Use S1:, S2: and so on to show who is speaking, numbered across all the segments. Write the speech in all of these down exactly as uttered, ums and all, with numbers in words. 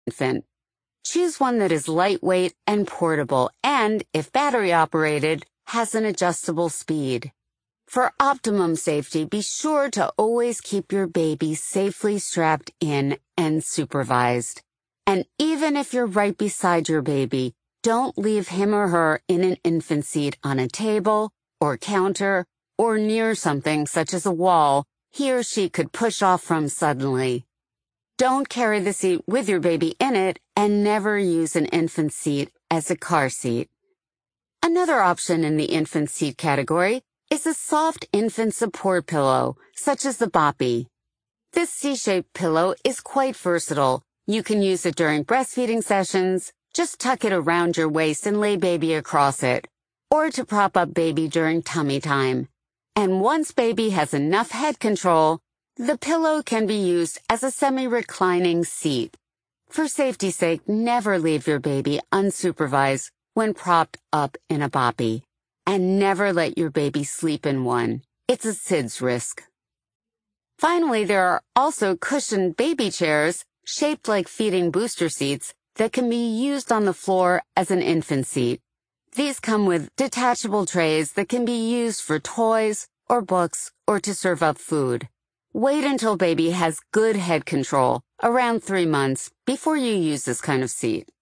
S1: infant. Choose one that is lightweight and portable and, if battery operated, has an adjustable speed. For optimum safety, be sure to always keep your baby safely strapped in and supervised. And even if you're right beside your baby, don't leave him or her in an infant seat on a table or counter or near something such as a wall he or she could push off from suddenly. Don't carry the seat with your baby in it, and never use an infant seat as a car seat. Another option in the infant seat category is a soft infant support pillow, such as the Boppy. This C-shaped pillow is quite versatile. You can use it during breastfeeding sessions, just tuck it around your waist and lay baby across it, or to prop up baby during tummy time. And once baby has enough head control, the pillow can be used as a semi-reclining seat. For safety's sake, never leave your baby unsupervised when propped up in a Boppy. And never let your baby sleep in one. It's a S I D S risk. Finally, there are also cushioned baby chairs shaped like feeding booster seats that can be used on the floor as an infant seat. These come with detachable trays that can be used for toys or books or to serve up food. Wait until baby has good head control, around three months, before you use this kind of seat.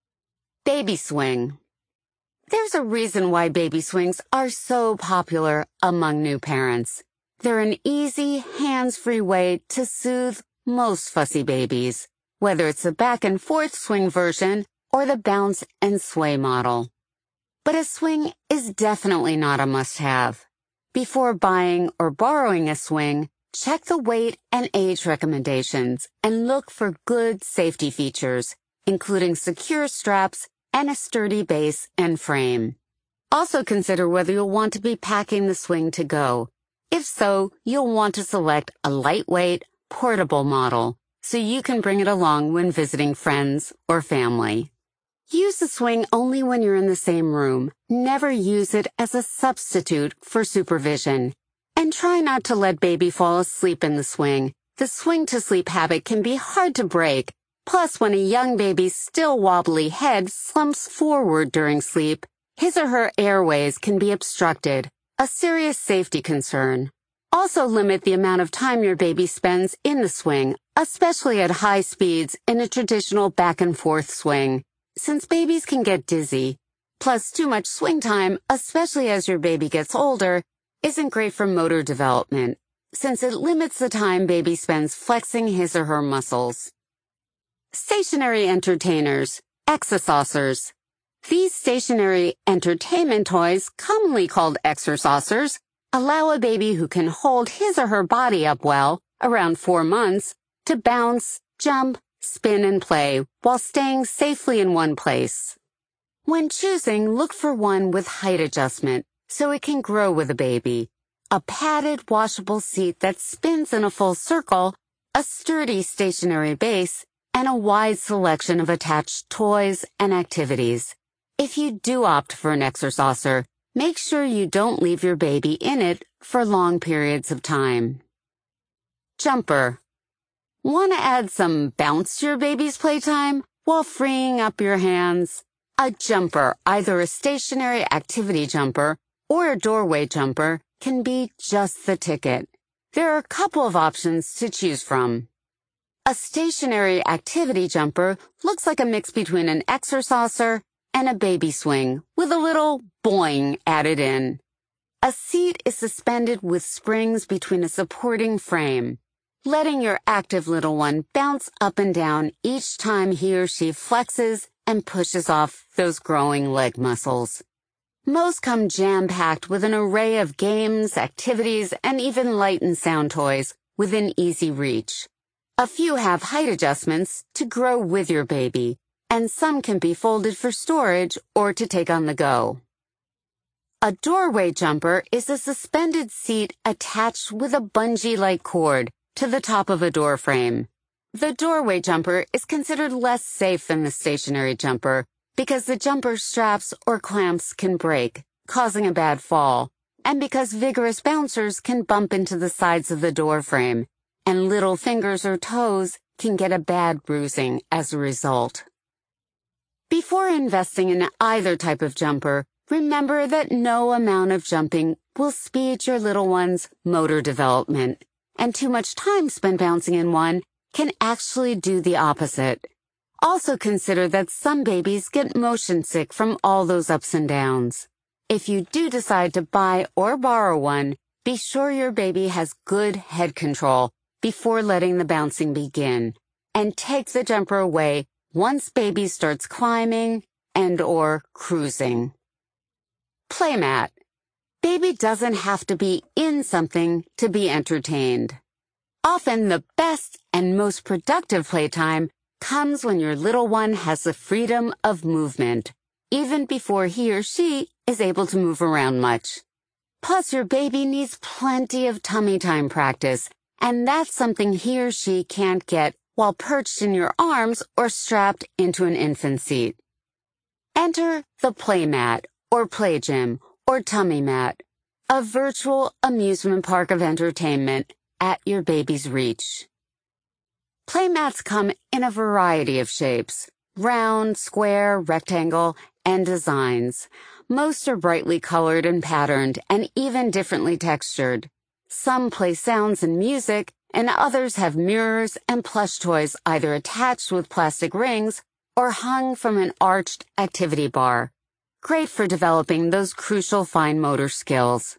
S1: Baby swing. There's a reason why baby swings are so popular among new parents. They're an easy, hands-free way to soothe most fussy babies, whether it's the back and forth swing version or the bounce and sway model. But a swing is definitely not a must-have. Before buying or borrowing a swing, check the weight and age recommendations and look for good safety features, including secure straps and a sturdy base and frame. Also consider whether you'll want to be packing the swing to go. If so, you'll want to select a lightweight, portable model so you can bring it along when visiting friends or family. Use the swing only when you're in the same room. Never use it as a substitute for supervision. And try not to let baby fall asleep in the swing. The swing-to-sleep habit can be hard to break. Plus, when a young baby's still wobbly head slumps forward during sleep, his or her airways can be obstructed, a serious safety concern. Also limit the amount of time your baby spends in the swing, especially at high speeds in a traditional back-and-forth swing, since babies can get dizzy. Plus, too much swing time, especially as your baby gets older, isn't great for motor development, since it limits the time baby spends flexing his or her muscles. Stationary entertainers, exercaucers. These stationary entertainment toys, commonly called exercaucers, allow a baby who can hold his or her body up well, around four months, to bounce, jump, spin, and play while staying safely in one place. When choosing, look for one with height adjustment so it can grow with a baby, a padded washable seat that spins in a full circle, a sturdy stationary base, and a wide selection of attached toys and activities. If you do opt for an exercaucer, make sure you don't leave your baby in it for long periods of time. Jumper. Want to add some bounce to your baby's playtime while freeing up your hands? A jumper, either a stationary activity jumper or a doorway jumper, can be just the ticket. There are a couple of options to choose from. A stationary activity jumper looks like a mix between an exercaucer and a baby swing, with a little boing added in. A seat is suspended with springs between a supporting frame, letting your active little one bounce up and down each time he or she flexes and pushes off those growing leg muscles. Most come jam-packed with an array of games, activities, and even light and sound toys within easy reach. A few have height adjustments to grow with your baby, and some can be folded for storage or to take on the go. A doorway jumper is a suspended seat attached with a bungee-like cord to the top of a door frame. The doorway jumper is considered less safe than the stationary jumper because the jumper straps or clamps can break, causing a bad fall, and because vigorous bouncers can bump into the sides of the door frame, and little fingers or toes can get a bad bruising as a result. Before investing in either type of jumper, remember that no amount of jumping will speed your little one's motor development, and too much time spent bouncing in one can actually do the opposite. Also consider that some babies get motion sick from all those ups and downs. If you do decide to buy or borrow one, be sure your baby has good head control before letting the bouncing begin, and take the jumper away once baby starts climbing and or cruising. Playmat. Baby doesn't have to be in something to be entertained. Often the best and most productive playtime comes when your little one has the freedom of movement, even before he or she is able to move around much. Plus, your baby needs plenty of tummy time practice, and that's something he or she can't get while perched in your arms or strapped into an infant seat. Enter the Playmat, or Play Gym, or Tummy Mat, a virtual amusement park of entertainment at your baby's reach. Playmats come in a variety of shapes: round, square, rectangle, and designs. Most are brightly colored and patterned, and even differently textured. Some play sounds and music, and others have mirrors and plush toys either attached with plastic rings or hung from an arched activity bar. Great for developing those crucial fine motor skills.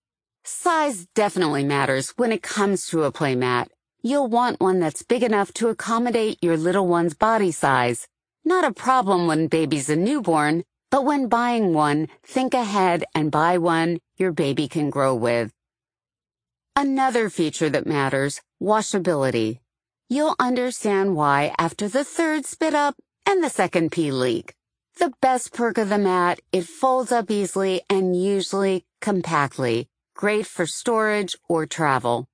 S1: Size definitely matters when it comes to a playmat. You'll want one that's big enough to accommodate your little one's body size. Not a problem when baby's a newborn, but when buying one, think ahead and buy one your baby can grow with. Another feature that matters, washability. You'll understand why after the third spit up and the second pee leak. The best perk of the mat, it folds up easily and usually compactly. Great for storage or travel.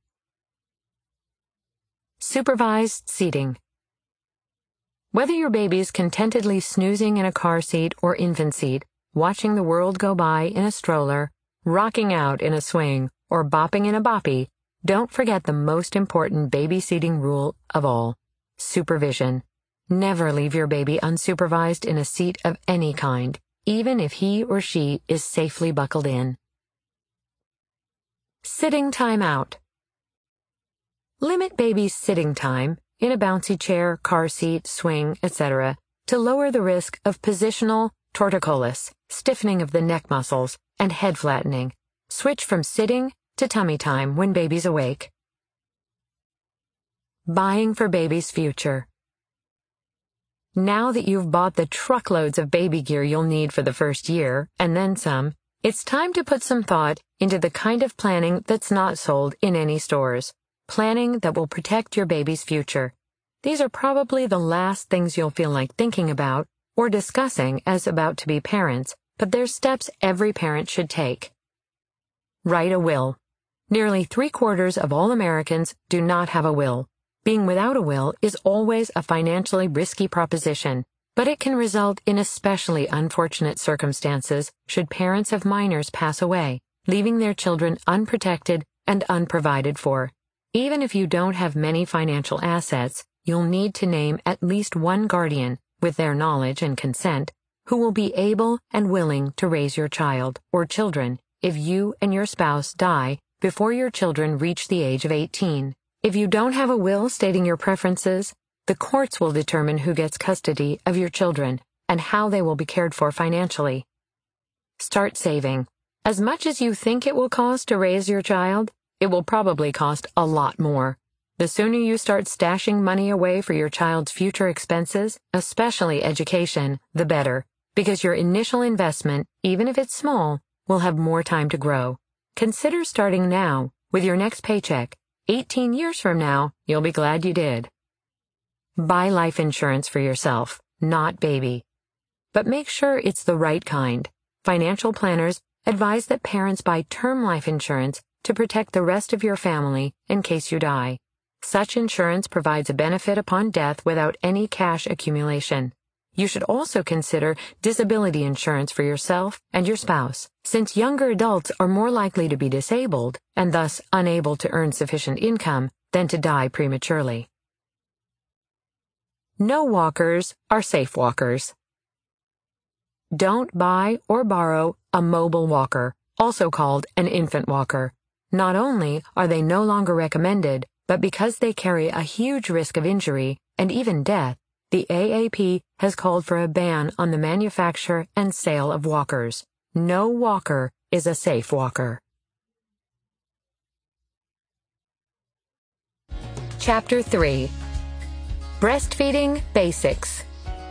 S2: Supervised seating. Whether your baby's contentedly snoozing in a car seat or infant seat, watching the world go by in a stroller, rocking out in a swing, or bopping in a boppy, don't forget the most important baby seating rule of all: supervision. Never leave your baby unsupervised in a seat of any kind, even if he or she is safely buckled in. Sitting time out. Limit baby's sitting time in a bouncy chair, car seat, swing, et cetera to lower the risk of positional torticollis, stiffening of the neck muscles, and head flattening. Switch from sitting to tummy time when baby's awake. Buying for baby's future. Now that you've bought the truckloads of baby gear you'll need for the first year, and then some, it's time to put some thought into the kind of planning that's not sold in any stores. Planning that will protect your baby's future. These are probably the last things you'll feel like thinking about or discussing as about to be parents, but they're steps every parent should take. Write a will. Nearly three-quarters of all Americans do not have a will. Being without a will is always a financially risky proposition, but it can result in especially unfortunate circumstances should parents of minors pass away, leaving their children unprotected and unprovided for. Even if you don't have many financial assets, you'll need to name at least one guardian, with their knowledge and consent, who will be able and willing to raise your child or children if you and your spouse die before your children reach the age of eighteen. If you don't have a will stating your preferences, the courts will determine who gets custody of your children and how they will be cared for financially. Start saving. As much as you think it will cost to raise your child, it will probably cost a lot more. The sooner you start stashing money away for your child's future expenses, especially education, the better, because your initial investment, even if it's small, will have more time to grow. Consider starting now with your next paycheck. eighteen years from now, you'll be glad you did. Buy life insurance for yourself, not baby. But make sure it's the right kind. Financial planners advise that parents buy term life insurance to protect the rest of your family in case you die. Such insurance provides a benefit upon death without any cash accumulation. You should also consider disability insurance for yourself and your spouse, since younger adults are more likely to be disabled and thus unable to earn sufficient income than to die prematurely. No walkers are safe walkers. Don't buy or borrow a mobile walker, also called an infant walker. Not only are they no longer recommended, but because they carry a huge risk of injury and even death, the A A P has called for a ban on the manufacture and sale of walkers. No walker is a safe walker. Chapter three. Breastfeeding Basics.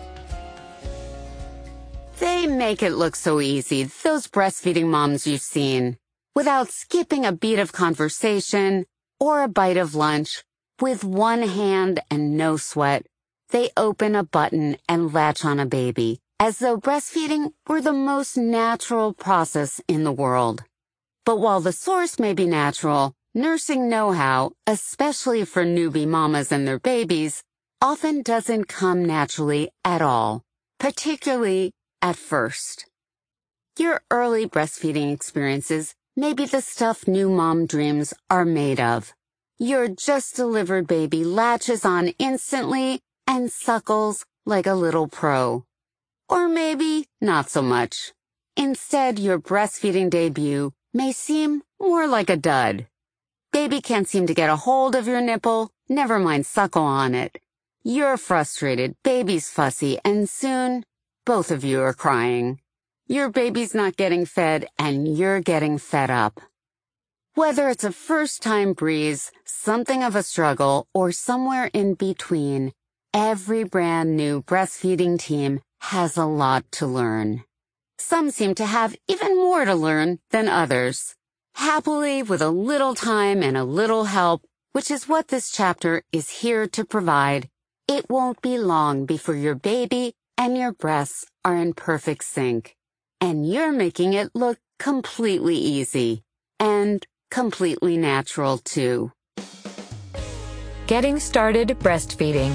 S1: They make it look so easy, those breastfeeding moms you've seen. Without skipping a beat of conversation or a bite of lunch, with one hand and no sweat, they open a button and latch on a baby, as though breastfeeding were the most natural process in the world. But while the source may be natural, nursing know-how, especially for newbie mamas and their babies, often doesn't come naturally at all, particularly at first. Your early breastfeeding experiences may be the stuff new mom dreams are made of. Your just-delivered baby latches on instantly and suckles like a little pro. Or maybe not so much. Instead, your breastfeeding debut may seem more like a dud. Baby can't seem to get a hold of your nipple, never mind suckle on it. You're frustrated, baby's fussy, and soon, both of you are crying. Your baby's not getting fed, and you're getting fed up. Whether it's a first-time breeze, something of a struggle, or somewhere in between, every brand new breastfeeding team has a lot to learn. Some seem to have even more to learn than others. Happily, with a little time and a little help, which is what this chapter is here to provide, it won't be long before your baby and your breasts are in perfect sync. And you're making it look completely easy. And completely natural, too.
S2: Getting started breastfeeding.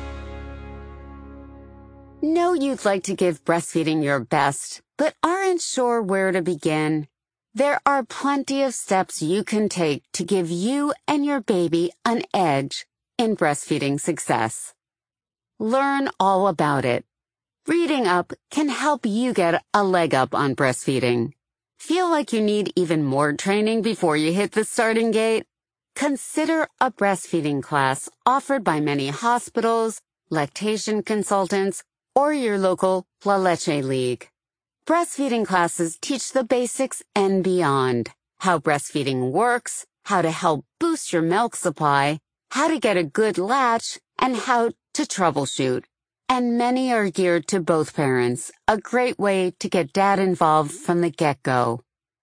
S1: Know you'd like to give breastfeeding your best, but aren't sure where to begin? There are plenty of steps you can take to give you and your baby an edge in breastfeeding success. Learn all about it. Reading up can help you get a leg up on breastfeeding. Feel like you need even more training before you hit the starting gate? Consider a breastfeeding class offered by many hospitals, lactation consultants, or your local La Leche League. Breastfeeding classes teach the basics and beyond: how breastfeeding works, how to help boost your milk supply, how to get a good latch, and how to troubleshoot. And many are geared to both parents, a great way to get dad involved from the get-go.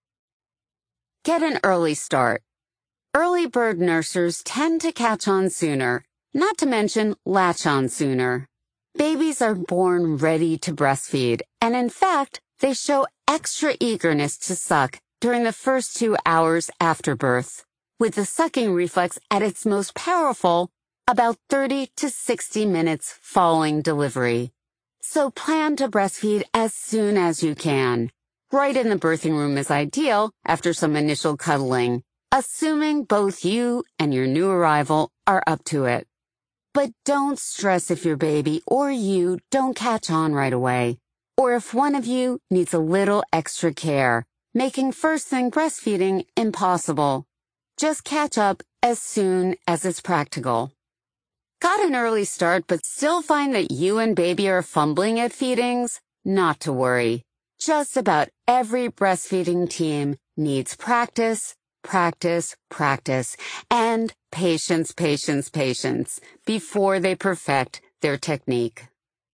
S1: Get an early start. Early bird nursers tend to catch on sooner, not to mention latch on sooner. Babies are born ready to breastfeed, and in fact, they show extra eagerness to suck during the first two hours after birth, with the sucking reflex at its most powerful about thirty to sixty minutes following delivery. So plan to breastfeed as soon as you can. Right in the birthing room is ideal after some initial cuddling, assuming both you and your new arrival are up to it. But don't stress if your baby or you don't catch on right away, or if one of you needs a little extra care, making first thing breastfeeding impossible. Just catch up as soon as it's practical. Got an early start but still find that you and baby are fumbling at feedings? Not to worry. Just about every breastfeeding team needs practice, practice, practice, and patience, patience, patience before they perfect their technique.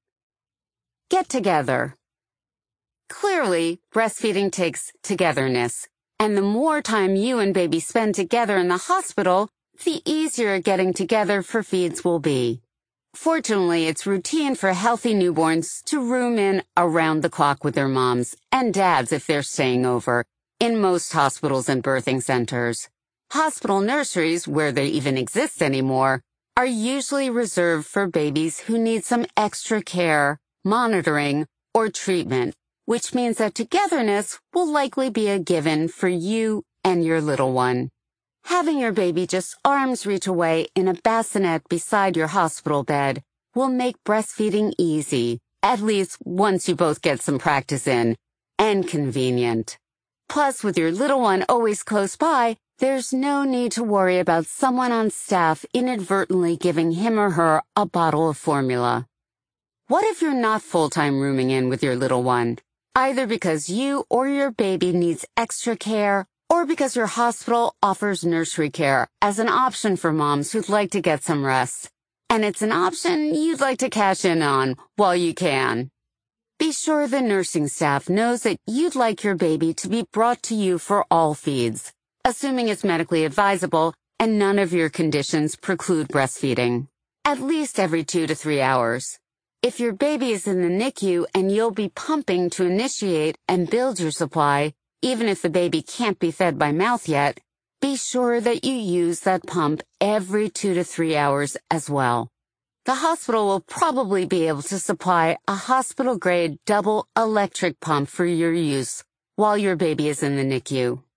S1: Get together. Clearly, breastfeeding takes togetherness, and the more time you and baby spend together in the hospital, the easier getting together for feeds will be. Fortunately, it's routine for healthy newborns to room in around the clock with their moms and dads if they're staying over in most hospitals and birthing centers. Hospital nurseries, where they even exist anymore, are usually reserved for babies who need some extra care, monitoring, or treatment, which means that togetherness will likely be a given for you and your little one. Having your baby just arm's reach away in a bassinet beside your hospital bed will make breastfeeding easy, at least once you both get some practice in, and convenient. Plus, with your little one always close by, there's no need to worry about someone on staff inadvertently giving him or her a bottle of formula. What if you're not full-time rooming in with your little one, either because you or your baby needs extra care or because your hospital offers nursery care as an option for moms who'd like to get some rest, and it's an option you'd like to cash in on while you can? Be sure the nursing staff knows that you'd like your baby to be brought to you for all feeds, assuming it's medically advisable and none of your conditions preclude breastfeeding, at least every two to three hours. If your baby is in the N I C U and you'll be pumping to initiate and build your supply, even if the baby can't be fed by mouth yet, be sure that you use that pump every two to three hours as well. The hospital will probably be able to supply a hospital-grade double electric pump for your use while your baby is in the N I C U.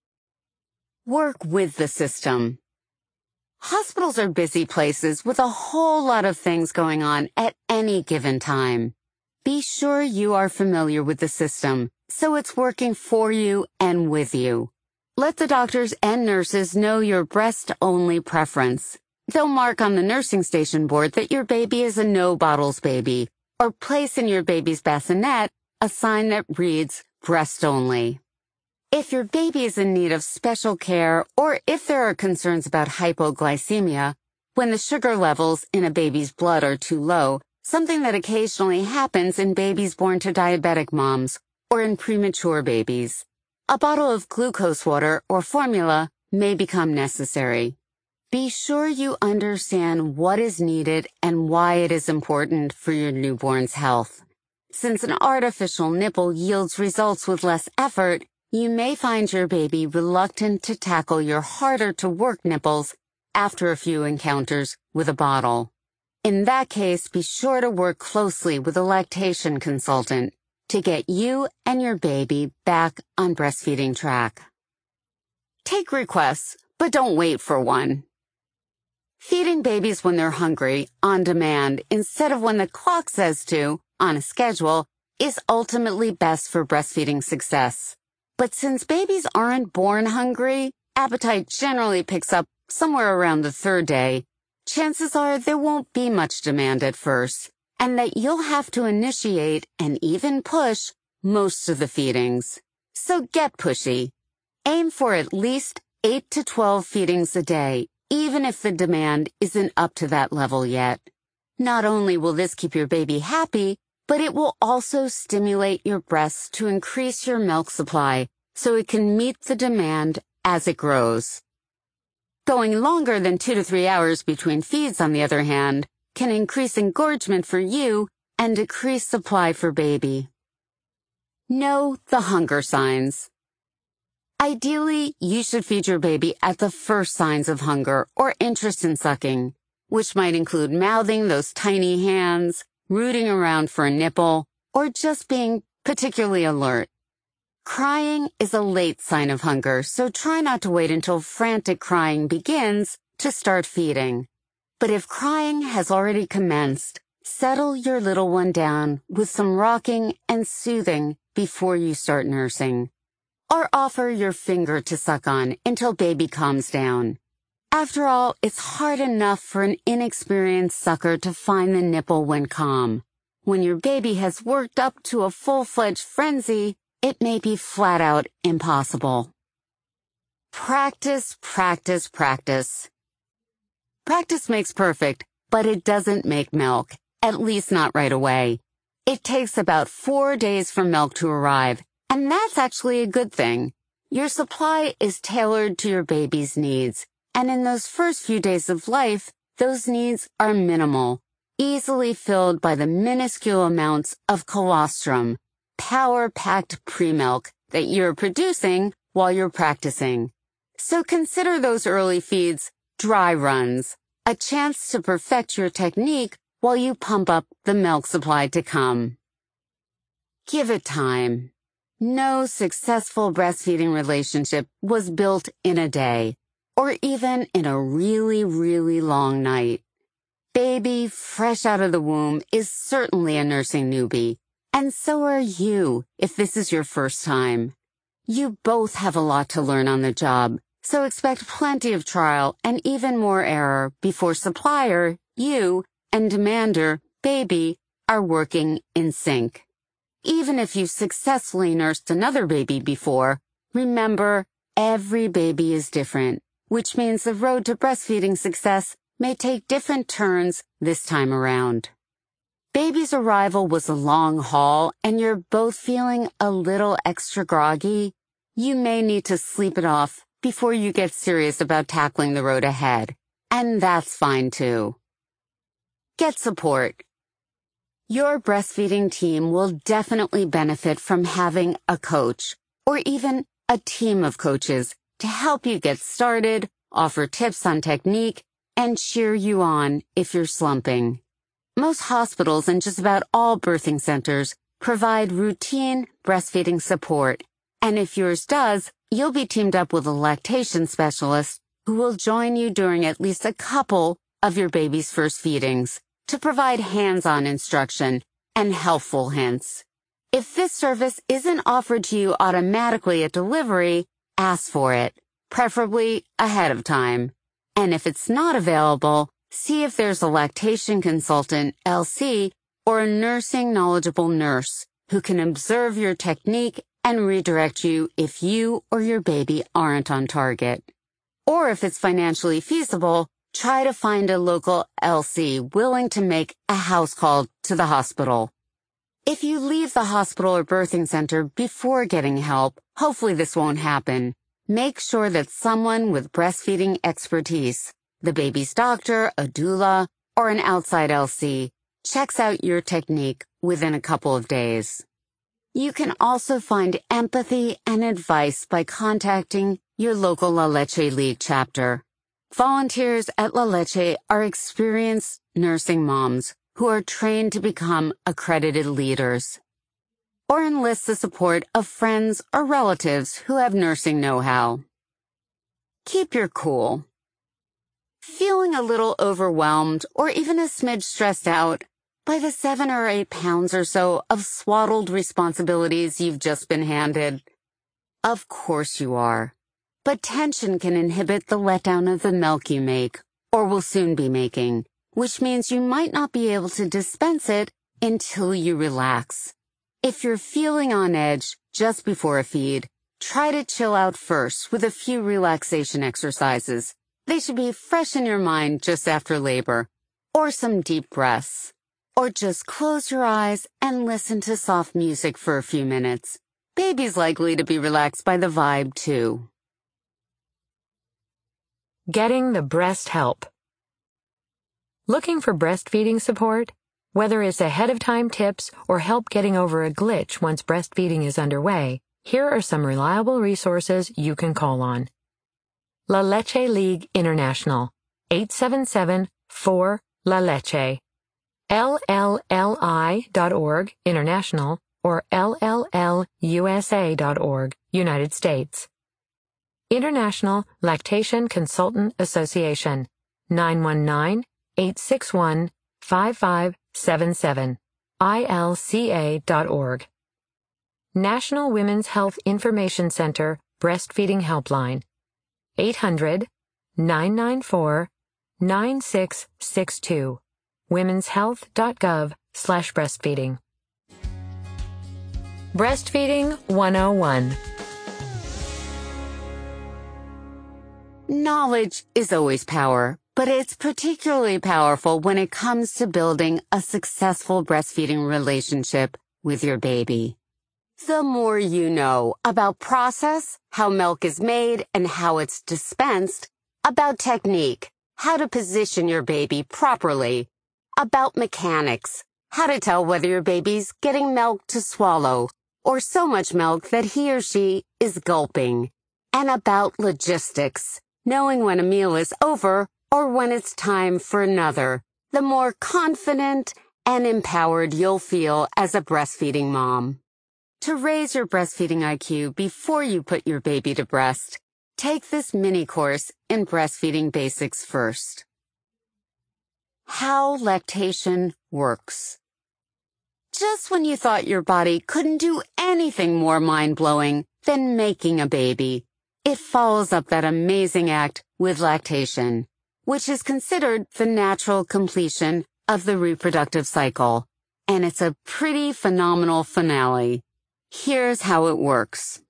S1: Work with the system. Hospitals are busy places with a whole lot of things going on at any given time. Be sure you are familiar with the system so it's working for you and with you. Let the doctors and nurses know your breast-only preference. They'll mark on the nursing station board that your baby is a no-bottles baby, or place in your baby's bassinet a sign that reads breast only. If your baby is in need of special care, or if there are concerns about hypoglycemia, when the sugar levels in a baby's blood are too low, something that occasionally happens in babies born to diabetic moms or in premature babies, a bottle of glucose water or formula may become necessary. Be sure you understand what is needed and why it is important for your newborn's health. Since an artificial nipple yields results with less effort, you may find your baby reluctant to tackle your harder-to-work nipples after a few encounters with a bottle. In that case, be sure to work closely with a lactation consultant to get you and your baby back on breastfeeding track. Take requests, but don't wait for one. Feeding babies when they're hungry, on demand, instead of when the clock says to, on a schedule, is ultimately best for breastfeeding success. But since babies aren't born hungry, appetite generally picks up somewhere around the third day. Chances are there won't be much demand at first, and that you'll have to initiate and even push most of the feedings. So get pushy. Aim for at least eight to twelve feedings a day, even if the demand isn't up to that level yet. Not only will this keep your baby happy, but it will also stimulate your breasts to increase your milk supply so it can meet the demand as it grows. Going longer than two to three hours between feeds, on the other hand, can increase engorgement for you and decrease supply for baby. Know the hunger signs. Ideally, you should feed your baby at the first signs of hunger or interest in sucking, which might include mouthing those tiny hands, rooting around for a nipple, or just being particularly alert. Crying is a late sign of hunger, so try not to wait until frantic crying begins to start feeding. But if crying has already commenced, settle your little one down with some rocking and soothing before you start nursing. Or offer your finger to suck on until baby calms down. After all, it's hard enough for an inexperienced sucker to find the nipple when calm. When your baby has worked up to a full-fledged frenzy, it may be flat out impossible. Practice, practice, practice. Practice makes perfect, but it doesn't make milk, at least not right away. It takes about four days for milk to arrive, and that's actually a good thing. Your supply is tailored to your baby's needs, and in those first few days of life, those needs are minimal, easily filled by the minuscule amounts of colostrum, power-packed pre-milk that you're producing while you're practicing. So consider those early feeds dry runs, a chance to perfect your technique while you pump up the milk supply to come. Give it time. No successful breastfeeding relationship was built in a day, or even in a really, really long night. Baby fresh out of the womb is certainly a nursing newbie, and so are you if this is your first time. You both have a lot to learn on the job, so expect plenty of trial and even more error before supplier, you, and demander, baby, are working in sync. Even if you've successfully nursed another baby before, remember, every baby is different, which means the road to breastfeeding success may take different turns this time around. Baby's arrival was a long haul and you're both feeling a little extra groggy. You may need to sleep it off before you get serious about tackling the road ahead, and that's fine too. Get support. Your breastfeeding team will definitely benefit from having a coach, or even a team of coaches, to help you get started, offer tips on technique, and cheer you on if you're slumping. Most hospitals and just about all birthing centers provide routine breastfeeding support, and if yours does, you'll be teamed up with a lactation specialist who will join you during at least a couple of your baby's first feedings to provide hands-on instruction and helpful hints. If this service isn't offered to you automatically at delivery, ask for it, preferably ahead of time. And if it's not available, see if there's a lactation consultant, L C, or a nursing knowledgeable nurse who can observe your technique and redirect you if you or your baby aren't on target. Or if it's financially feasible, try to find a local L C willing to make a house call to the hospital. If you leave the hospital or birthing center before getting help, hopefully this won't happen. Make sure that someone with breastfeeding expertise, the baby's doctor, a doula, or an outside L C, checks out your technique within a couple of days. You can also find empathy and advice by contacting your local La Leche League chapter. Volunteers at La Leche are experienced nursing moms who are trained to become accredited leaders. Or enlist the support of friends or relatives who have nursing know-how. Keep your cool. Feeling a little overwhelmed or even a smidge stressed out by the seven or eight pounds or so of swaddled responsibilities you've just been handed? Of course you are. But tension can inhibit the letdown of the milk you make, or will soon be making, which means you might not be able to dispense it until you relax. If you're feeling on edge just before a feed, try to chill out first with a few relaxation exercises. They should be fresh in your mind just after labor, or some deep breaths. Or just close your eyes and listen to soft music for a few minutes. Baby's likely to be relaxed by the vibe too.
S2: Getting the breast help. Looking for breastfeeding support? Whether it's ahead-of-time tips or help getting over a glitch once breastfeeding is underway, here are some reliable resources you can call on. La Leche League International, eight seven seven, four, La Leche. L L L I dot org, International, or L L L U S A dot org, United States. International Lactation Consultant Association, nine one nine, eight six one, five five seven seven, I L C A dot org. National Women's Health Information Center Breastfeeding Helpline, eight hundred, nine nine four, nine six six two, womenshealth.gov slash breastfeeding. Breastfeeding one oh one.
S1: Knowledge is always power, but it's particularly powerful when it comes to building a successful breastfeeding relationship with your baby. The more you know about process, how milk is made and how it's dispensed, about technique, how to position your baby properly, about mechanics, how to tell whether your baby's getting milk to swallow, or so much milk that he or she is gulping, and about logistics, knowing when a meal is over or when it's time for another, the more confident and empowered you'll feel as a breastfeeding mom. To raise your breastfeeding I Q before you put your baby to breast, take this mini course in breastfeeding basics first. how lactation works. Just when you thought your body couldn't do anything more mind-blowing than making a baby, it follows up that amazing act with lactation, which is considered the natural completion of the reproductive cycle. And it's a pretty phenomenal finale. Here's how it works.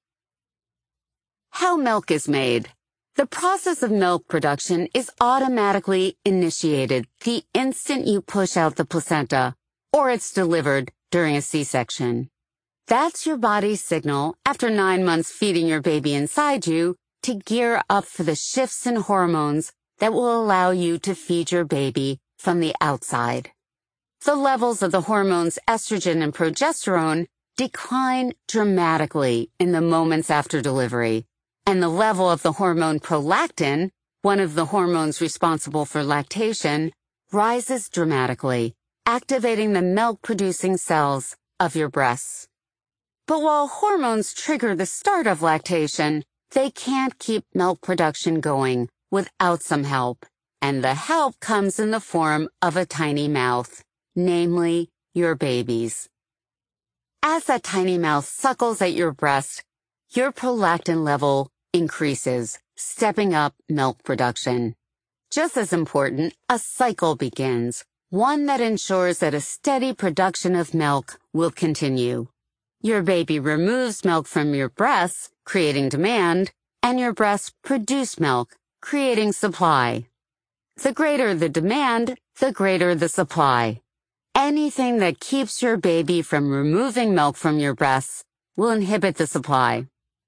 S1: How milk is made. The process of milk production is automatically initiated the instant you push out the placenta, or it's delivered during a C-section. That's your body's signal after nine months feeding your baby inside you to gear up for the shifts in hormones that will allow you to feed your baby from the outside. The levels of the hormones estrogen and progesterone decline dramatically in the moments after delivery, and the level of the hormone prolactin, one of the hormones responsible for lactation, rises dramatically, activating the milk-producing cells of your breasts. But while hormones trigger the start of lactation, they can't keep milk production going without some help, and the help comes in the form of a tiny mouth, namely your baby's. As that tiny mouth suckles at your breast, your prolactin level increases, stepping up milk production. Just as important, a cycle begins, one that ensures that a steady production of milk will continue. Your baby removes milk from your breasts, creating demand, and your breasts produce milk, creating supply. The greater the demand, the greater the supply. Anything that keeps your baby from removing milk from your breasts will inhibit the supply.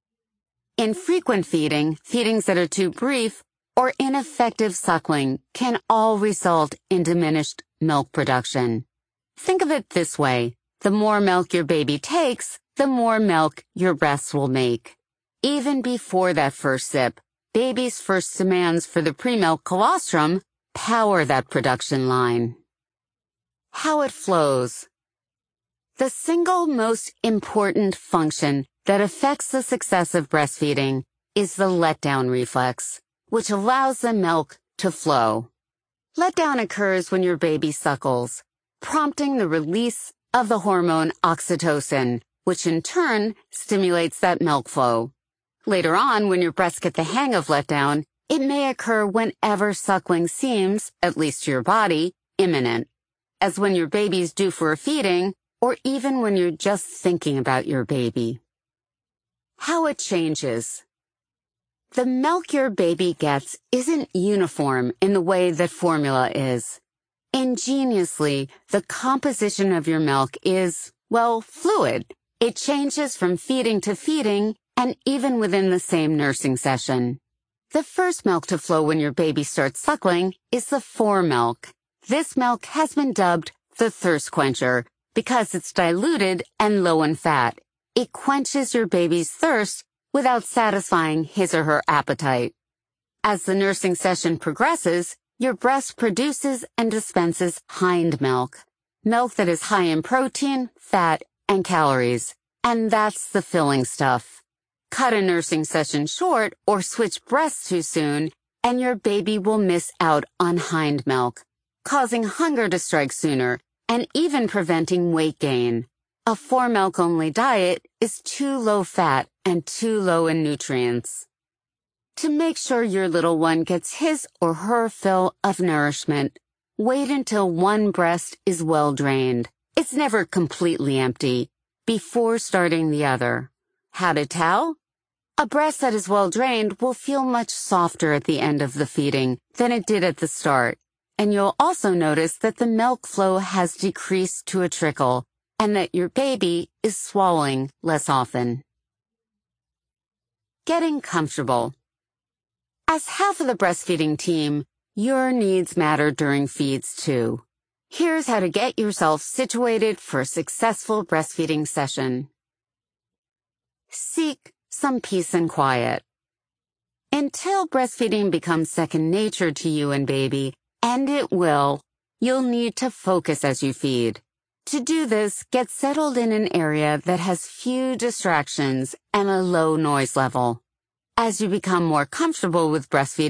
S1: Infrequent feeding, feedings that are too brief, or ineffective suckling can all result in diminished milk production. Think of it this way. The more milk your baby takes, the more milk your breasts will make. Even before that first sip, baby's first demands for the pre-milk colostrum power that production line. How it flows. The single most important function that affects the success of breastfeeding is the letdown reflex, which allows the milk to flow. Letdown occurs when your baby suckles, prompting the release of the hormone oxytocin, which in turn stimulates that milk flow. Later on, when your breasts get the hang of letdown, it may occur whenever suckling seems, at least to your body, imminent, as when your baby's due for a feeding, or even when you're just thinking about your baby. How it changes. The milk your baby gets isn't uniform in the way that formula is. Ingeniously, the composition of your milk is, well, fluid. It changes from feeding to feeding, and even within the same nursing session. The first milk to flow when your baby starts suckling is the fore milk. This milk has been dubbed the thirst quencher because it's diluted and low in fat. It quenches your baby's thirst without satisfying his or her appetite. As the nursing session progresses, your breast produces and dispenses hind milk, milk that is high in protein, fat, and calories. And that's the filling stuff. Cut a nursing session short or switch breasts too soon, and your baby will miss out on hind milk, causing hunger to strike sooner and even preventing weight gain. A fore milk only diet is too low fat and too low in nutrients. To make sure your little one gets his or her fill of nourishment, wait until one breast is well drained. It's never completely empty before starting the other. How to tell? A breast that is well drained will feel much softer at the end of the feeding than it did at the start. And you'll also notice that the milk flow has decreased to a trickle and that your baby is swallowing less often. Getting comfortable. As half of the breastfeeding team, your needs matter during feeds too. Here's how to get yourself situated for a successful breastfeeding session. Seek some peace and quiet. Until breastfeeding becomes second nature to you and baby, and it will, you'll need to focus as you feed. To do this, get settled in an area that has few distractions and a low noise level. As you become more comfortable with breastfeeding,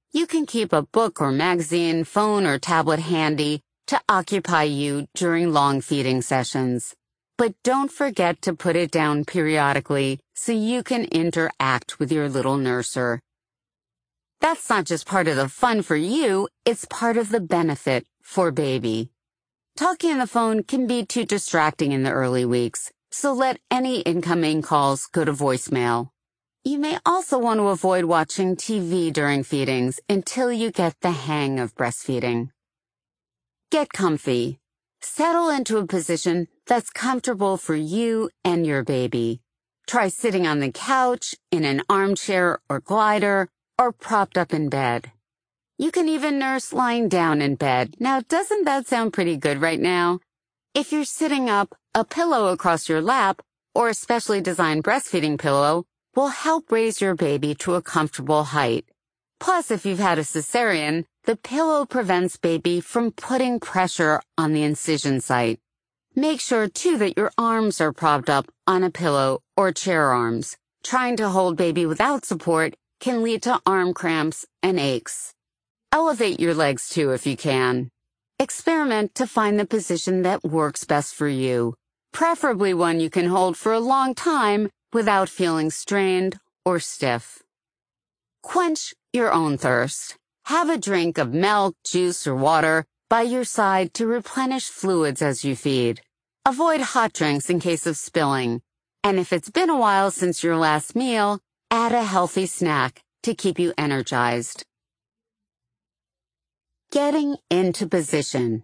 S1: You can keep a book or magazine, phone or tablet handy to occupy you during long feeding sessions. But don't forget to put it down periodically so you can interact with your little nurser. That's not just part of the fun for you, it's part of the benefit for baby. Talking on the phone can be too distracting in the early weeks, so let any incoming calls go to voicemail. You may also want to avoid watching T V during feedings until you get the hang of breastfeeding. Get comfy. Settle into a position that's comfortable for you and your baby. Try sitting on the couch, in an armchair or glider, or propped up in bed. You can even nurse lying down in bed. Now, doesn't that sound pretty good right now? If you're sitting up, a pillow across your lap, or a specially designed breastfeeding pillow, will help raise your baby to a comfortable height. Plus, if you've had a cesarean, the pillow prevents baby from putting pressure on the incision site. Make sure, too, that your arms are propped up on a pillow or chair arms. Trying to hold baby without support can lead to arm cramps and aches. Elevate your legs, too, if you can. Experiment to find the position that works best for you, preferably one you can hold for a long time without feeling strained or stiff. Quench your own thirst. Have a drink of milk, juice, or water by your side to replenish fluids as you feed. Avoid hot drinks in case of spilling. And if it's been a while since your last meal, add a healthy snack to keep you energized. Getting into position.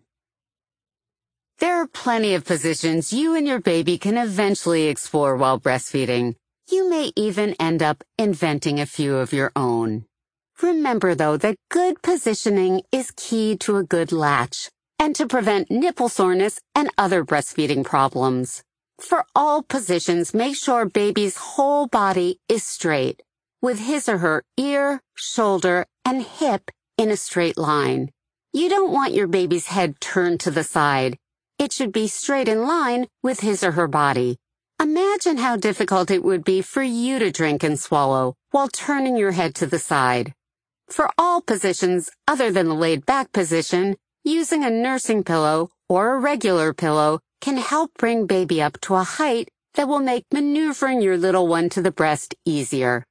S1: There are plenty of positions you and your baby can eventually explore while breastfeeding. You may even end up inventing a few of your own. Remember, though, that good positioning is key to a good latch and to prevent nipple soreness and other breastfeeding problems. For all positions, make sure baby's whole body is straight, with his or her ear, shoulder, and hip in a straight line. You don't want your baby's head turned to the side. It should be straight in line with his or her body. Imagine how difficult it would be for you to drink and swallow while turning your head to the side. For all positions other than the laid-back position, using a nursing pillow or a regular pillow can help bring baby up to a height that will make maneuvering your little one to the breast easier.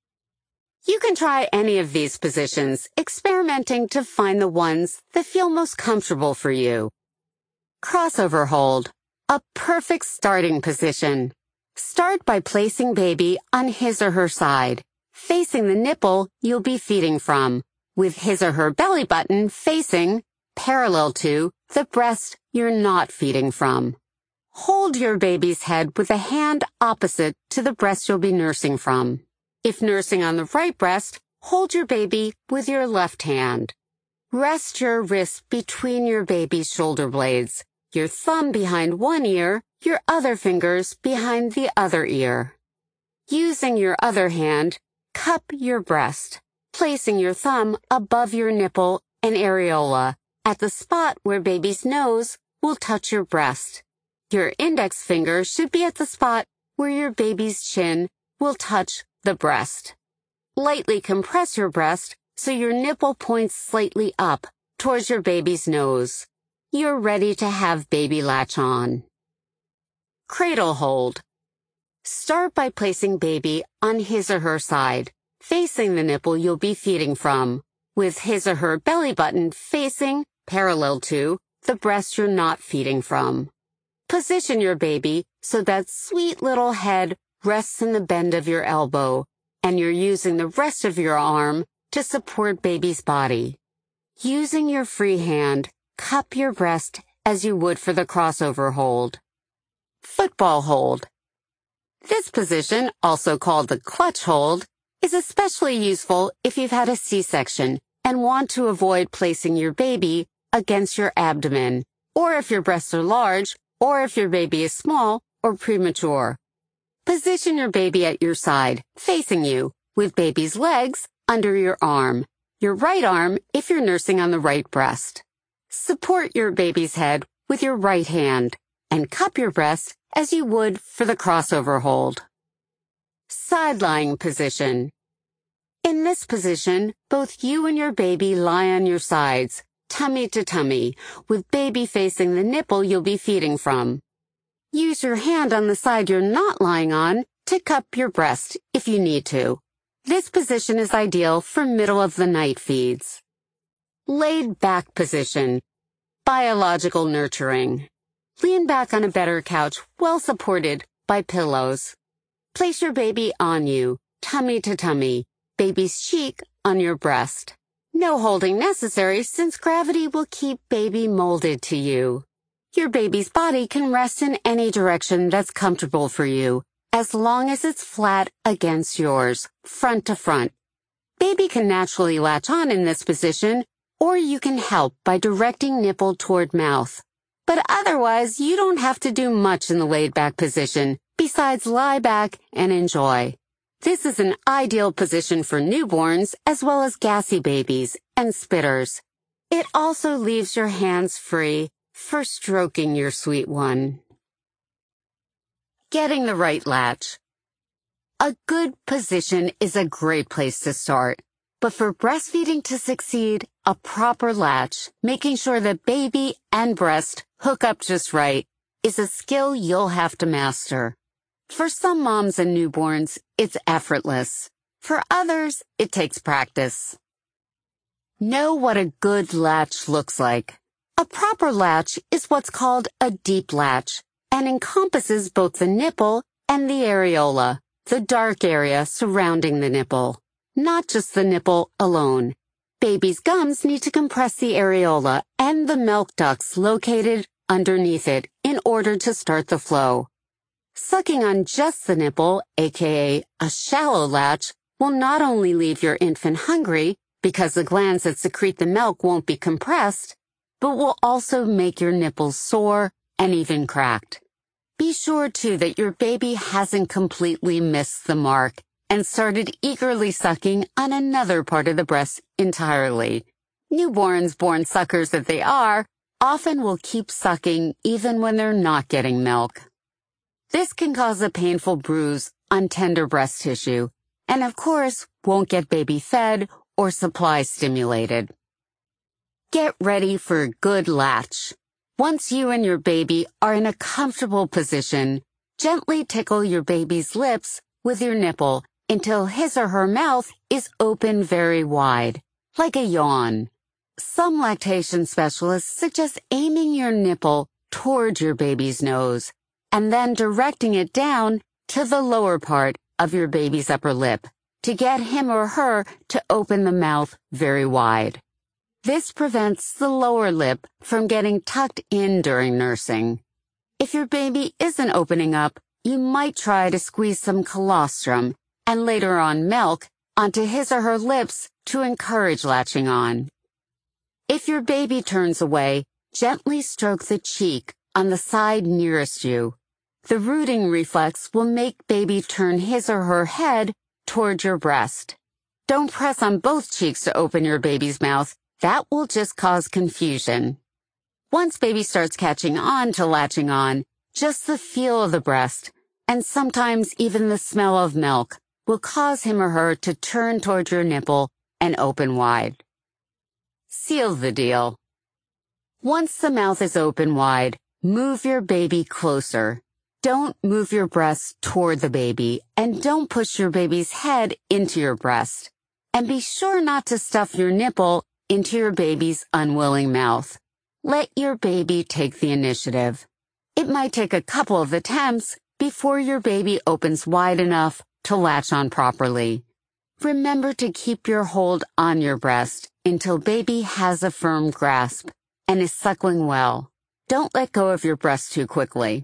S1: You can try any of these positions, experimenting to find the ones that feel most comfortable for you. Crossover hold, a perfect starting position. Start by placing baby on his or her side, facing the nipple you'll be feeding from, with his or her belly button facing, parallel to, the breast you're not feeding from. Hold your baby's head with a hand opposite to the breast you'll be nursing from. If nursing on the right breast, hold your baby with your left hand. Rest your wrist between your baby's shoulder blades, your thumb behind one ear, your other fingers behind the other ear. Using your other hand, cup your breast, placing your thumb above your nipple and areola at the spot where baby's nose will touch your breast. Your index finger should be at the spot where your baby's chin will touch the breast. Lightly compress your breast so your nipple points slightly up towards your baby's nose. You're ready to have baby latch on. Cradle hold. Start by placing baby on his or her side, facing the nipple you'll be feeding from, with his or her belly button facing, parallel to, the breast you're not feeding from. Position your baby so that sweet little head rests in the bend of your elbow, and you're using the rest of your arm to support baby's body. Using your free hand, cup your breast as you would for the crossover hold. Football hold. This position, also called the clutch hold, is especially useful if you've had a C-section and want to avoid placing your baby against your abdomen, or if your breasts are large, or if your baby is small or premature. Position your baby at your side, facing you, with baby's legs under your arm, your right arm if you're nursing on the right breast. Support your baby's head with your right hand, and cup your breast as you would for the crossover hold. Side lying position. In this position, both you and your baby lie on your sides, tummy to tummy, with baby facing the nipple you'll be feeding from. Use your hand on the side you're not lying on to cup your breast if you need to. This position is ideal for middle-of-the-night feeds. Laid back position. Biological nurturing. Lean back on a bed or couch, well supported by pillows. Place your baby on you, tummy to tummy, baby's cheek on your breast. No holding necessary since gravity will keep baby molded to you. Your baby's body can rest in any direction that's comfortable for you, as long as it's flat against yours, front to front. Baby can naturally latch on in this position, or you can help by directing nipple toward mouth. But otherwise, you don't have to do much in the laid-back position, besides lie back and enjoy. This is an ideal position for newborns as well as gassy babies and spitters. It also leaves your hands free for stroking your sweet one. Getting the right latch. A good position is a great place to start, but for breastfeeding to succeed, a proper latch, making sure that baby and breast hook up just right, is a skill you'll have to master. For some moms and newborns, it's effortless. For others, it takes practice. Know what a good latch looks like. A proper latch is what's called a deep latch and encompasses both the nipple and the areola, the dark area surrounding the nipple, not just the nipple alone. Baby's gums need to compress the areola and the milk ducts located underneath it in order to start the flow. Sucking on just the nipple, aka a shallow latch, will not only leave your infant hungry because the glands that secrete the milk won't be compressed, but will also make your nipples sore and even cracked. Be sure, too, that your baby hasn't completely missed the mark and started eagerly sucking on another part of the breast entirely. Newborns, born suckers that they are, often will keep sucking even when they're not getting milk. This can cause a painful bruise on tender breast tissue, and of course, won't get baby fed or supply stimulated. Get ready for a good latch. Once you and your baby are in a comfortable position, gently tickle your baby's lips with your nipple until his or her mouth is open very wide, like a yawn. Some lactation specialists suggest aiming your nipple toward your baby's nose and then directing it down to the lower part of your baby's upper lip to get him or her to open the mouth very wide. This prevents the lower lip from getting tucked in during nursing. If your baby isn't opening up, you might try to squeeze some colostrum and later on milk onto his or her lips to encourage latching on. If your baby turns away, gently stroke the cheek on the side nearest you. The rooting reflex will make baby turn his or her head toward your breast. Don't press on both cheeks to open your baby's mouth. That will just cause confusion. Once baby starts catching on to latching on, just the feel of the breast, and sometimes even the smell of milk, will cause him or her to turn toward your nipple and open wide. Seal the deal. Once the mouth is open wide, move your baby closer. Don't move your breast toward the baby, and don't push your baby's head into your breast. And be sure not to stuff your nipple into your baby's unwilling mouth. Let your baby take the initiative. It might take a couple of attempts before your baby opens wide enough to latch on properly. Remember to keep your hold on your breast until baby has a firm grasp and is suckling well. Don't let go of your breast too quickly.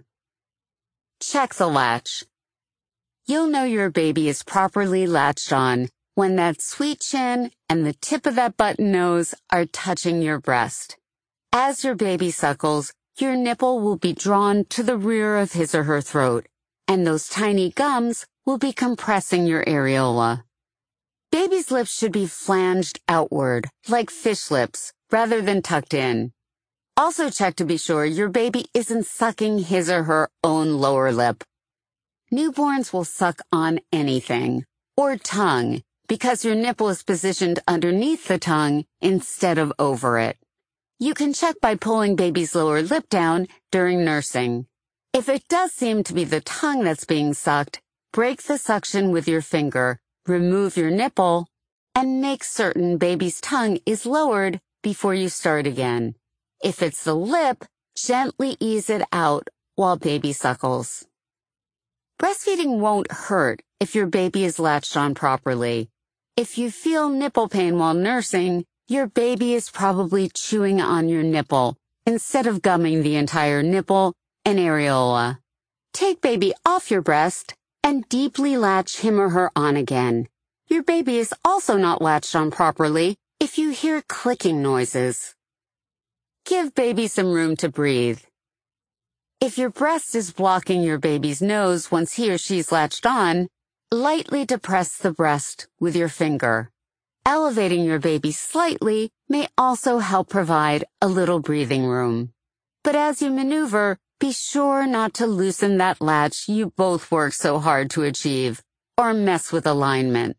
S1: Check the latch. You'll know your baby is properly latched on when that sweet chin and the tip of that button nose are touching your breast. As your baby suckles, your nipple will be drawn to the rear of his or her throat, and those tiny gums will be compressing your areola. Baby's lips should be flanged outward, like fish lips, rather than tucked in. Also check to be sure your baby isn't sucking his or her own lower lip. Newborns will suck on anything, or tongue, because your nipple is positioned underneath the tongue instead of over it. You can check by pulling baby's lower lip down during nursing. If it does seem to be the tongue that's being sucked, break the suction with your finger, remove your nipple, and make certain baby's tongue is lowered before you start again. If it's the lip, gently ease it out while baby suckles. Breastfeeding won't hurt if your baby is latched on properly. If you feel nipple pain while nursing, your baby is probably chewing on your nipple instead of gumming the entire nipple and areola. Take baby off your breast and deeply latch him or her on again. Your baby is also not latched on properly if you hear clicking noises. Give baby some room to breathe. If your breast is blocking your baby's nose once he or she's latched on, lightly depress the breast with your finger. Elevating your baby slightly may also help provide a little breathing room. But as you maneuver, be sure not to loosen that latch you both work so hard to achieve, or mess with alignment.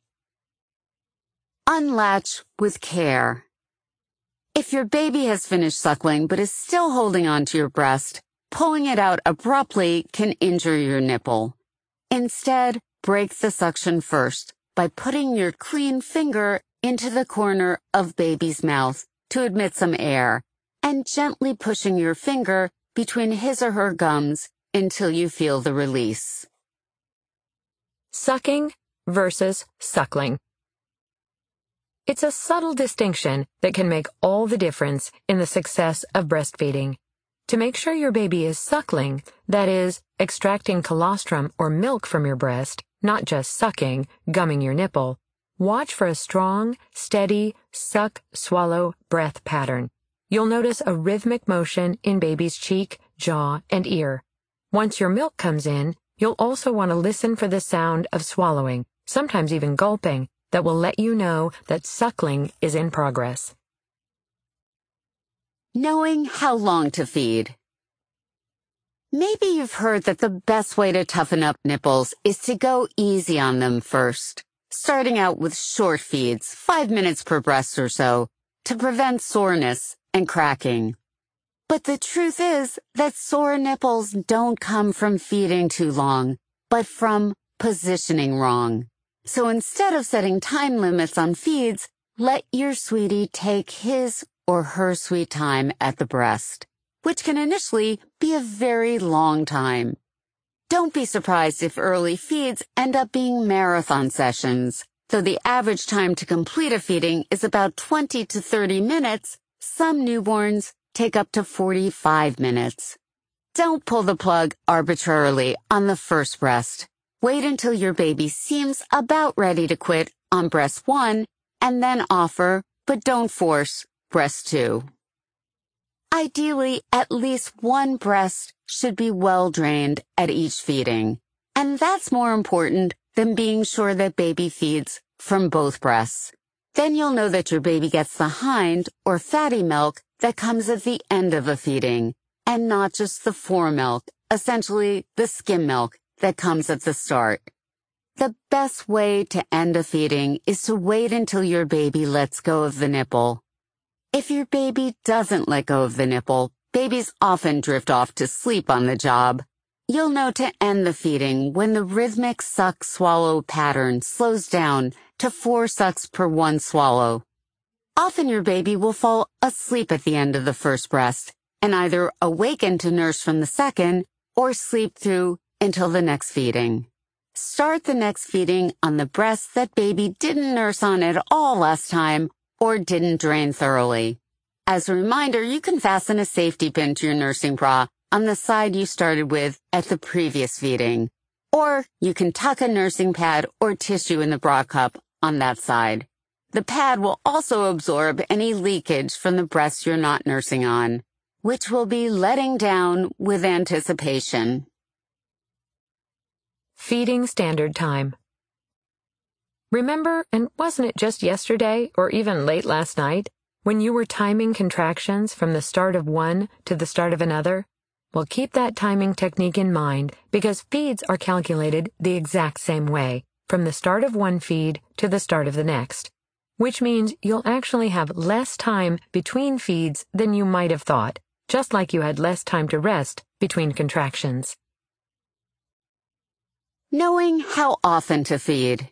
S1: Unlatch with care. If your baby has finished suckling but is still holding onto your breast, pulling it out abruptly can injure your nipple. Instead, break the suction first by putting your clean finger into the corner of baby's mouth to admit some air and gently pushing your finger between his or her gums until you feel the release.
S2: Sucking versus suckling. It's a subtle distinction that can make all the difference in the success of breastfeeding. To make sure your baby is suckling, that is, extracting colostrum or milk from your breast, not just sucking, gumming your nipple, watch for a strong, steady, suck-swallow breath pattern. You'll notice a rhythmic motion in baby's cheek, jaw, and ear. Once your milk comes in, you'll also want to listen for the sound of swallowing, sometimes even gulping, that will let you know that suckling is in progress.
S1: Knowing how long to feed. Maybe you've heard that the best way to toughen up nipples is to go easy on them first, starting out with short feeds, five minutes per breast or so, to prevent soreness and cracking. But the truth is that sore nipples don't come from feeding too long, but from positioning wrong. So instead of setting time limits on feeds, let your sweetie take his or her sweet time at the breast, which can initially be a very long time. Don't be surprised if early feeds end up being marathon sessions. Though the average time to complete a feeding is about twenty to thirty minutes, some newborns take up to forty-five minutes. Don't pull the plug arbitrarily on the first breast. Wait until your baby seems about ready to quit on breast one, and then offer, but don't force, breast two. Ideally, at least one breast should be well drained at each feeding, and that's more important than being sure that baby feeds from both breasts. Then you'll know that your baby gets the hind or fatty milk that comes at the end of a feeding, and not just the foremilk, essentially the skim milk, that comes at the start. The best way to end a feeding is to wait until your baby lets go of the nipple. If your baby doesn't let go of the nipple, babies often drift off to sleep on the job. You'll know to end the feeding when the rhythmic suck-swallow pattern slows down to four sucks per one swallow. Often your baby will fall asleep at the end of the first breast and either awaken to nurse from the second or sleep through until the next feeding. Start the next feeding on the breast that baby didn't nurse on at all last time or didn't drain thoroughly. As a reminder, you can fasten a safety pin to your nursing bra on the side you started with at the previous feeding, or you can tuck a nursing pad or tissue in the bra cup on that side. The pad will also absorb any leakage from the breast you're not nursing on, which will be letting down with anticipation.
S2: Feeding standard time. Remember, and wasn't it just yesterday or even late last night, when you were timing contractions from the start of one to the start of another? Well, keep that timing technique in mind because feeds are calculated the exact same way, from the start of one feed to the start of the next, which means you'll actually have less time between feeds than you might have thought, just like you had less time to rest between contractions.
S1: Knowing how often to feed.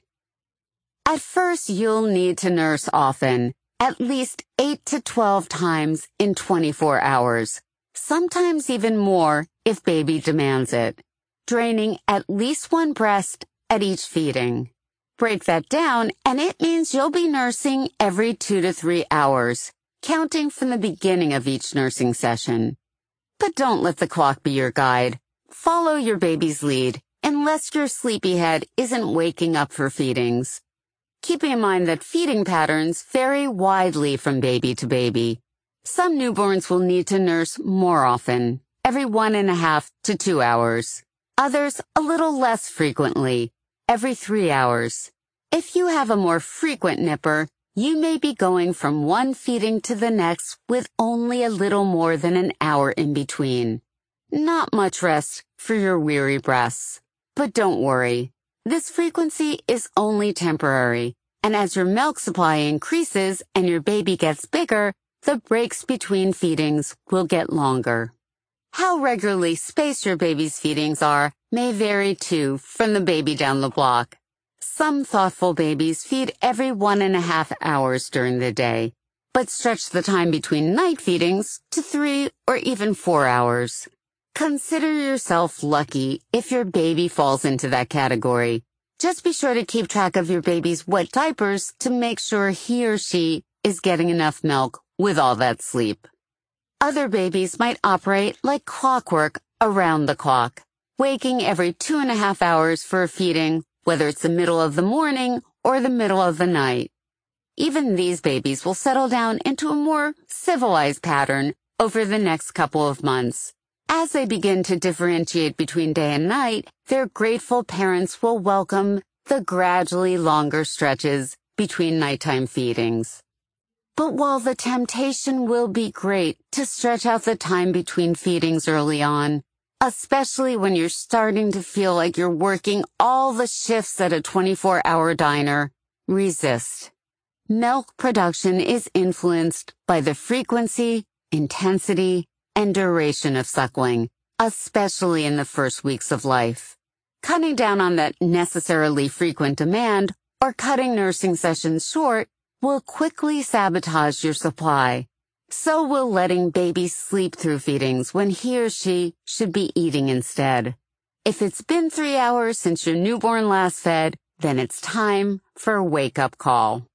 S1: At first, you'll need to nurse often, at least eight to twelve times in twenty-four hours, sometimes even more if baby demands it, draining at least one breast at each feeding. Break that down, and it means you'll be nursing every two to three hours, counting from the beginning of each nursing session. But don't let the clock be your guide. Follow your baby's lead, unless your sleepyhead isn't waking up for feedings. Keeping in mind that feeding patterns vary widely from baby to baby. Some newborns will need to nurse more often, every one and a half to two hours. Others a little less frequently, every three hours. If you have a more frequent nipper, you may be going from one feeding to the next with only a little more than an hour in between. Not much rest for your weary breasts. But don't worry. This frequency is only temporary, and as your milk supply increases and your baby gets bigger, the breaks between feedings will get longer. How regularly spaced your baby's feedings are may vary too from the baby down the block. Some thoughtful babies feed every one and a half hours during the day, but stretch the time between night feedings to three or even four hours. Consider yourself lucky if your baby falls into that category. Just be sure to keep track of your baby's wet diapers to make sure he or she is getting enough milk with all that sleep. Other babies might operate like clockwork around the clock, waking every two and a half hours for a feeding, whether it's the middle of the morning or the middle of the night. Even these babies will settle down into a more civilized pattern over the next couple of months. As they begin to differentiate between day and night, their grateful parents will welcome the gradually longer stretches between nighttime feedings. But while the temptation will be great to stretch out the time between feedings early on, especially when you're starting to feel like you're working all the shifts at a twenty-four hour diner, resist. Milk production is influenced by the frequency, intensity, and duration of suckling, especially in the first weeks of life. Cutting down on that necessarily frequent demand or cutting nursing sessions short will quickly sabotage your supply. So will letting baby sleep through feedings when he or she should be eating instead. If it's been three hours since your newborn last fed, then it's time for a wake-up call.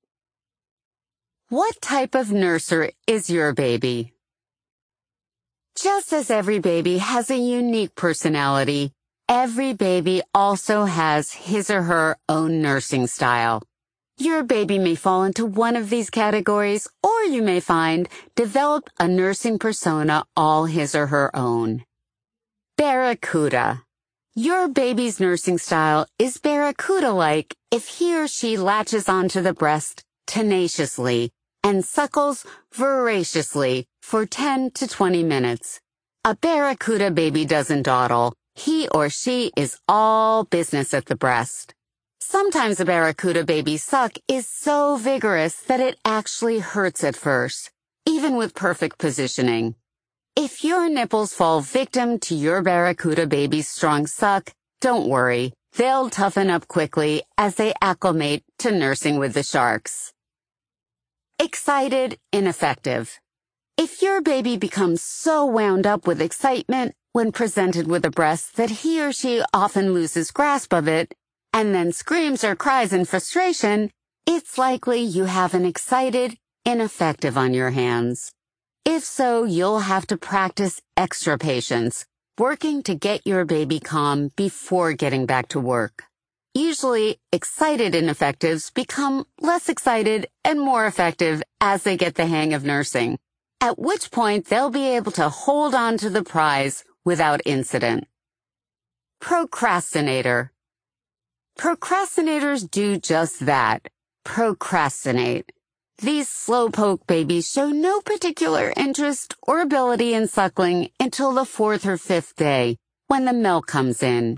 S1: What type of nurser is your baby? Just as every baby has a unique personality, every baby also has his or her own nursing style. Your baby may fall into one of these categories, or you may find developed a nursing persona all his or her own. Barracuda. Your baby's nursing style is barracuda-like if he or she latches onto the breast tenaciously and suckles voraciously for ten to twenty minutes. A barracuda baby doesn't dawdle. He or she is all business at the breast. Sometimes a barracuda baby's suck is so vigorous that it actually hurts at first, even with perfect positioning. If your nipples fall victim to your barracuda baby's strong suck, don't worry. They'll toughen up quickly as they acclimate to nursing with the sharks. Excited, ineffective. If your baby becomes so wound up with excitement when presented with a breast that he or she often loses grasp of it, and then screams or cries in frustration, it's likely you have an excited, ineffective on your hands. If so, you'll have to practice extra patience, working to get your baby calm before getting back to work. Usually, excited ineffectives become less excited and more effective as they get the hang of nursing, at which point they'll be able to hold on to the prize without incident. Procrastinator. Procrastinators do just that, procrastinate. These slowpoke babies show no particular interest or ability in suckling until the fourth or fifth day, when the milk comes in.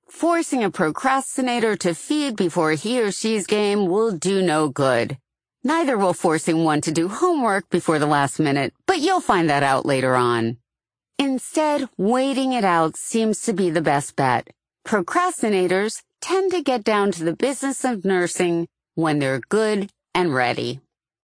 S1: Forcing a procrastinator to feed before he or she's game will do no good. Neither will forcing one to do homework before the last minute, but you'll find that out later on. Instead, waiting it out seems to be the best bet. Procrastinators tend to get down to the business of nursing when they're good and ready.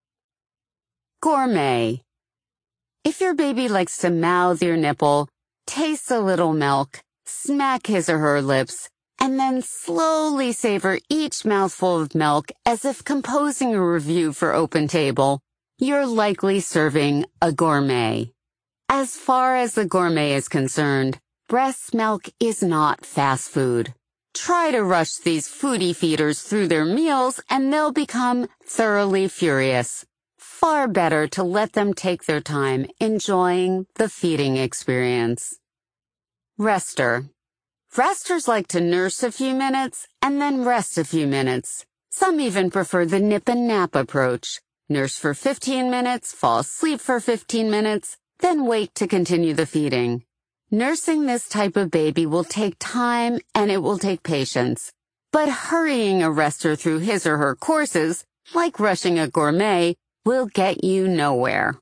S1: Gourmet. If your baby likes to mouth your nipple, taste a little milk, smack his or her lips, and then slowly savor each mouthful of milk as if composing a review for Open Table, you're likely serving a gourmet. As far as the gourmet is concerned, breast milk is not fast food. Try to rush these foodie feeders through their meals and they'll become thoroughly furious. Far better to let them take their time enjoying the feeding experience. Rester. Resters like to nurse a few minutes and then rest a few minutes. Some even prefer the nip and nap approach. Nurse for fifteen minutes, fall asleep for fifteen minutes, then wait to continue the feeding. Nursing this type of baby will take time and it will take patience. But hurrying a rester through his or her courses, like rushing a gourmet, will get you nowhere.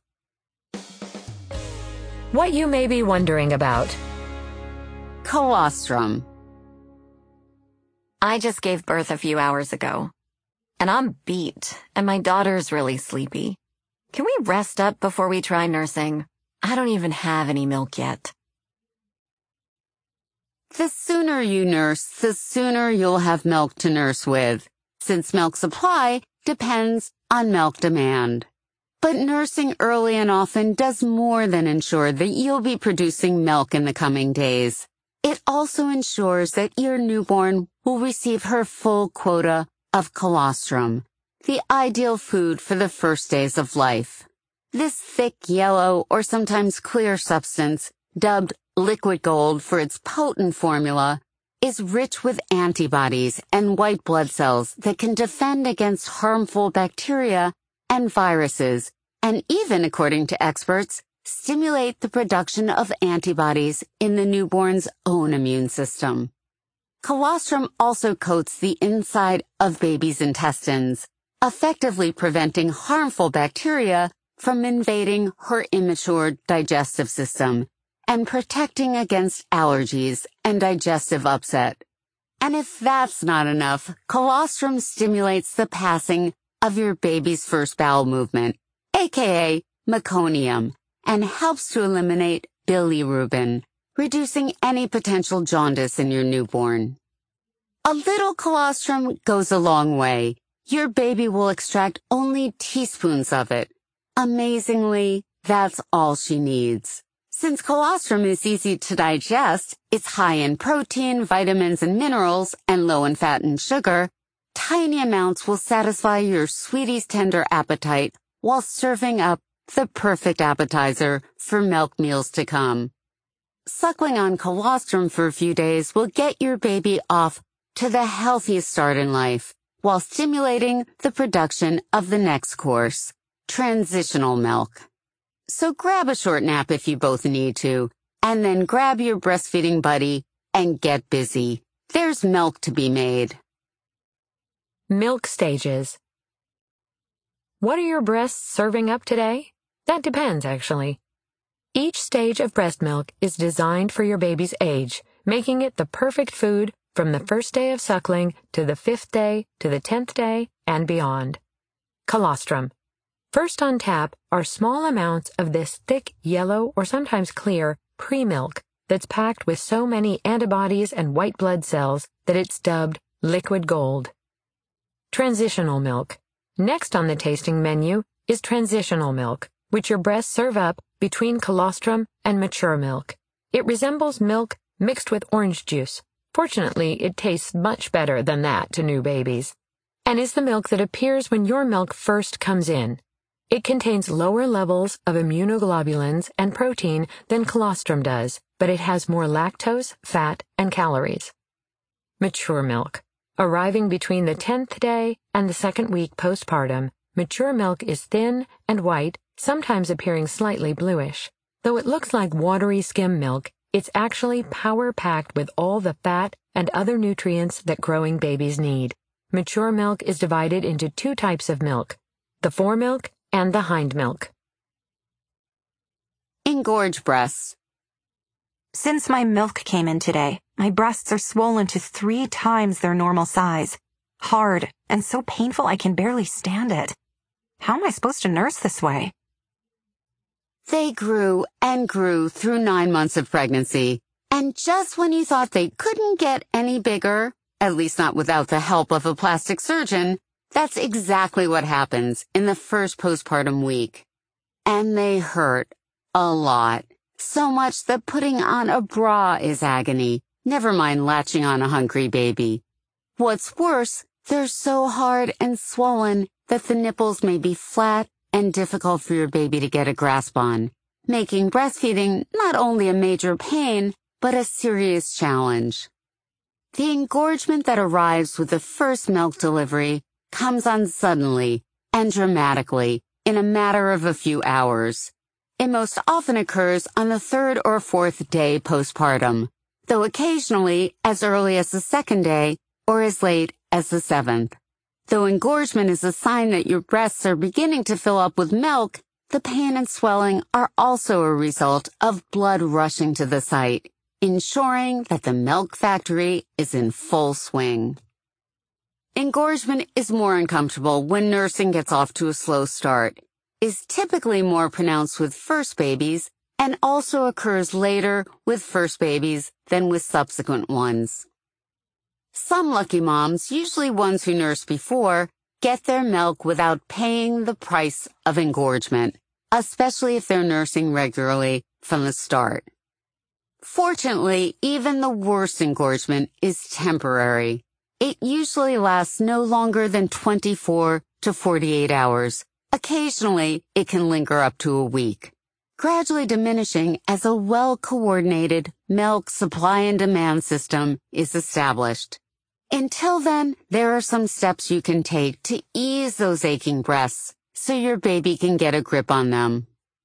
S2: What you may be wondering about.
S1: Colostrum.
S3: I just gave birth a few hours ago, and I'm beat, and my daughter's really sleepy. Can we rest up before we try nursing? I don't even have any milk yet.
S1: The sooner you nurse, the sooner you'll have milk to nurse with, since milk supply depends on milk demand. But nursing early and often does more than ensure that you'll be producing milk in the coming days. It also ensures that your newborn will receive her full quota of colostrum, the ideal food for the first days of life. This thick yellow or sometimes clear substance, dubbed liquid gold for its potent formula, is rich with antibodies and white blood cells that can defend against harmful bacteria and viruses, and even, according to experts, stimulate the production of antibodies in the newborn's own immune system. Colostrum also coats the inside of baby's intestines, effectively preventing harmful bacteria from invading her immature digestive system and protecting against allergies and digestive upset. And if that's not enough, colostrum stimulates the passing of your baby's first bowel movement, aka meconium, and helps to eliminate bilirubin, reducing any potential jaundice in your newborn. A little colostrum goes a long way. Your baby will extract only teaspoons of it. Amazingly, that's all she needs. Since colostrum is easy to digest, it's high in protein, vitamins, and minerals, and low in fat and sugar, tiny amounts will satisfy your sweetie's tender appetite while serving up the perfect appetizer for milk meals to come. Suckling on colostrum for a few days will get your baby off to the healthiest start in life, while stimulating the production of the next course, transitional milk. So grab a short nap if you both need to, and then grab your breastfeeding buddy and get busy. There's milk to be made.
S2: Milk stages. What are your breasts serving up today? That depends, actually. Each stage of breast milk is designed for your baby's age, making it the perfect food from the first day of suckling to the fifth day to the tenth day and beyond. Colostrum. First on tap are small amounts of this thick, yellow, or sometimes clear, pre-milk that's packed with so many antibodies and white blood cells that it's dubbed liquid gold. Transitional milk. Next on the tasting menu is transitional milk, which your breasts serve up between colostrum and mature milk. It resembles milk mixed with orange juice. Fortunately, it tastes much better than that to new babies, and is the milk that appears when your milk first comes in. It contains lower levels of immunoglobulins and protein than colostrum does, but it has more lactose, fat, and calories. Mature milk. Arriving between the tenth day and the second week postpartum, mature milk is thin and white, sometimes appearing slightly bluish. Though it looks like watery skim milk, It's actually power-packed with all the fat and other nutrients that growing babies need. Mature milk is divided into two types of milk, the foremilk and the hindmilk.
S1: Engorged breasts.
S4: Since my milk came in today, my breasts are swollen to three times their normal size. Hard and so painful I can barely stand it. How am I supposed to nurse this way?
S1: They grew and grew through nine months of pregnancy, and just when you thought they couldn't get any bigger, at least not without the help of a plastic surgeon, that's exactly what happens in the first postpartum week. And they hurt a lot, so much that putting on a bra is agony, never mind latching on a hungry baby. What's worse, they're so hard and swollen that the nipples may be flat and difficult for your baby to get a grasp on, making breastfeeding not only a major pain, but a serious challenge. The engorgement that arrives with the first milk delivery comes on suddenly and dramatically in a matter of a few hours. It most often occurs on the third or fourth day postpartum, though occasionally as early as the second day or as late as the seventh. Though engorgement is a sign that your breasts are beginning to fill up with milk, the pain and swelling are also a result of blood rushing to the site, ensuring that the milk factory is in full swing. Engorgement is more uncomfortable when nursing gets off to a slow start, is typically more pronounced with first babies, and also occurs later with first babies than with subsequent ones. Some lucky moms, usually ones who nursed before, get their milk without paying the price of engorgement, especially if they're nursing regularly from the start. Fortunately, even the worst engorgement is temporary. It usually lasts no longer than twenty-four to forty-eight hours. Occasionally, it can linger up to a week, gradually diminishing as a well-coordinated milk supply and demand system is established. Until then, there are some steps you can take to ease those aching breasts so your baby can get a grip on them.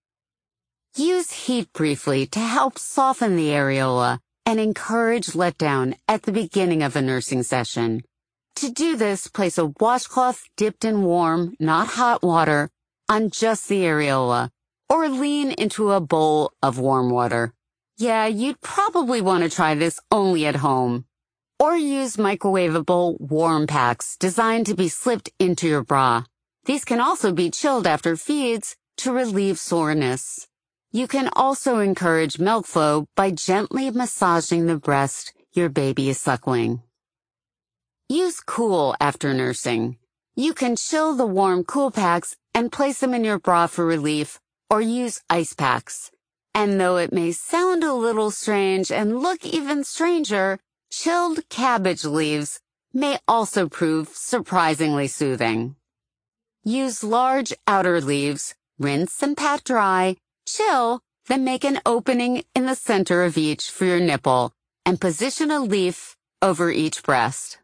S1: Use heat briefly to help soften the areola and encourage letdown at the beginning of a nursing session. To do this, place a washcloth dipped in warm, not hot water on just the areola, or lean into a bowl of warm water. Yeah, you'd probably want to try this only at home. Or use microwavable warm packs designed to be slipped into your bra. These can also be chilled after feeds to relieve soreness. You can also encourage milk flow by gently massaging the breast your baby is suckling. Use Cool after nursing. You can chill the warm Cool packs and place them in your bra for relief, or use ice packs. And though it may sound a little strange and look even stranger, chilled cabbage leaves may also prove surprisingly soothing. Use large outer leaves, rinse and pat dry, chill, then make an opening in the center of each for your nipple, and position a leaf over each breast.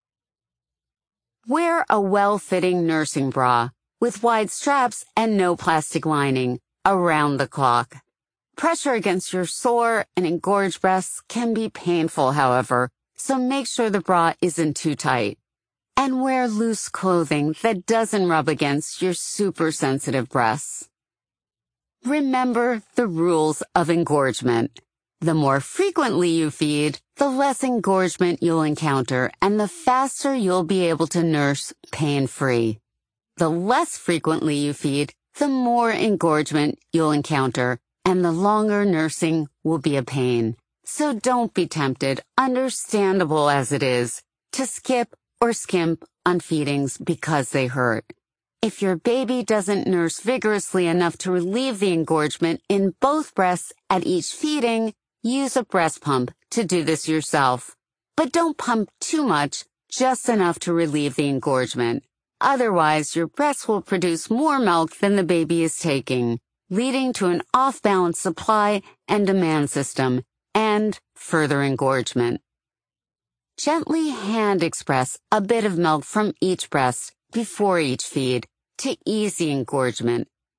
S1: Wear a well-fitting nursing bra with wide straps and no plastic lining around the clock. Pressure against your sore and engorged breasts can be painful, however, so make sure the bra isn't too tight. And wear loose clothing that doesn't rub against your super sensitive breasts. Remember the rules of engorgement. The more frequently you feed, the less engorgement you'll encounter and the faster you'll be able to nurse pain-free. The less frequently you feed, the more engorgement you'll encounter and the longer nursing will be a pain. So don't be tempted, understandable as it is, to skip or skimp on feedings because they hurt. If your baby doesn't nurse vigorously enough to relieve the engorgement in both breasts at each feeding, use a breast pump to do this yourself. But don't pump too much, just enough to relieve the engorgement. Otherwise, your breasts will produce more milk than the baby is taking, leading to an off-balance supply and demand system and further engorgement. Gently hand express a bit of milk from each breast before each feed to ease the engorgement,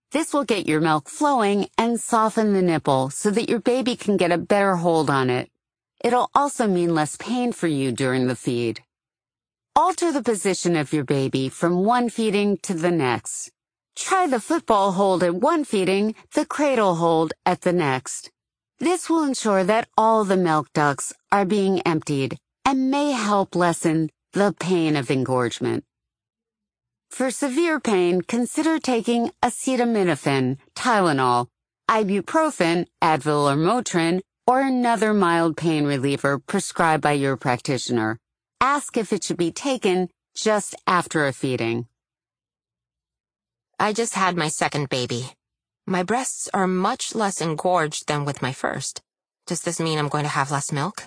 S1: This will get your milk flowing and soften the nipple so that your baby can get a better hold on it. It'll also mean less pain for you during the feed. Alter the position of your baby from one feeding to the next. Try the football hold at one feeding, the cradle hold at the next. This will ensure that all the milk ducts are being emptied and may help lessen the pain of engorgement. For severe pain, consider taking acetaminophen, Tylenol, ibuprofen, Advil or Motrin, or another mild pain reliever prescribed by your practitioner. Ask if it should be taken just after a feeding.
S5: I just had my second baby. My breasts are much less engorged than with my first. Does this mean I'm going to have less milk?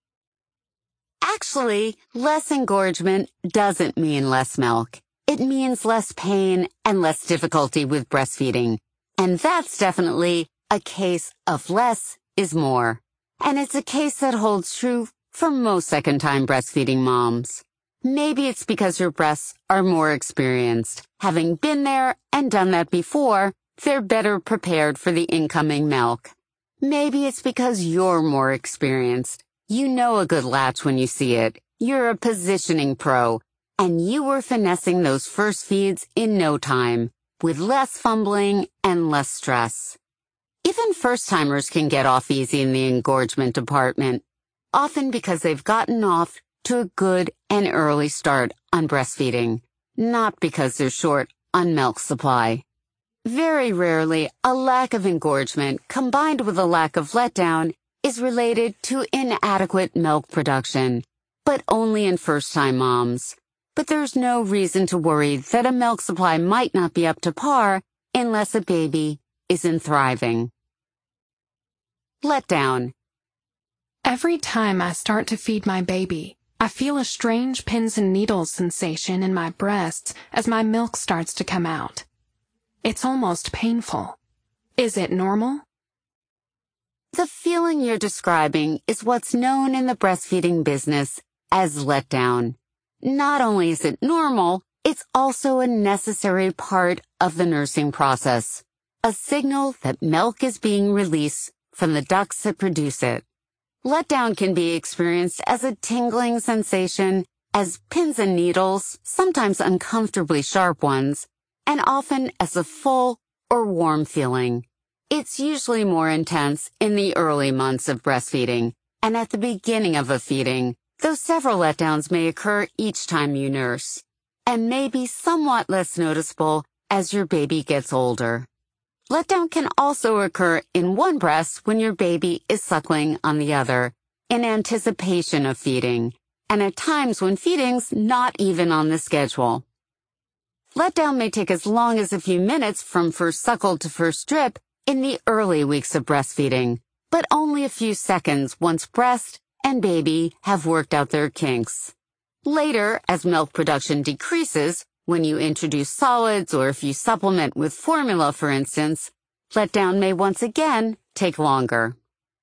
S1: Actually, less engorgement doesn't mean less milk. It means less pain and less difficulty with breastfeeding. And that's definitely a case of less is more. And it's a case that holds true for most second-time breastfeeding moms. Maybe it's because your breasts are more experienced. Having been there and done that before, they're better prepared for the incoming milk. Maybe it's because you're more experienced. You know a good latch when you see it. You're a positioning pro, and you were finessing those first feeds in no time, with less fumbling and less stress. Even first-timers can get off easy in the engorgement department, often because they've gotten off to a good and early start on breastfeeding, not because they're short on milk supply. Very rarely, a lack of engorgement combined with a lack of letdown is related to inadequate milk production, but only in first-time moms. But there's no reason to worry that a milk supply might not be up to par unless a baby isn't thriving. Letdown.
S6: Every time I start to feed my baby, I feel a strange pins and needles sensation in my breasts as my milk starts to come out. It's almost painful. Is it normal?
S1: The feeling you're describing is what's known in the breastfeeding business as letdown. Not only is it normal, it's also a necessary part of the nursing process, a signal that milk is being released from the ducts that produce it. Letdown can be experienced as a tingling sensation, as pins and needles, sometimes uncomfortably sharp ones, and often as a full or warm feeling. It's usually more intense in the early months of breastfeeding and at the beginning of a feeding, though several letdowns may occur each time you nurse, and may be somewhat less noticeable as your baby gets older. Letdown can also occur in one breast when your baby is suckling on the other, in anticipation of feeding, and at times when feeding's not even on the schedule. Letdown may take as long as a few minutes from first suckle to first drip in the early weeks of breastfeeding, but only a few seconds once breast and baby have worked out their kinks. Later, as milk production decreases, when you introduce solids or if you supplement with formula, for instance, letdown may once again take longer.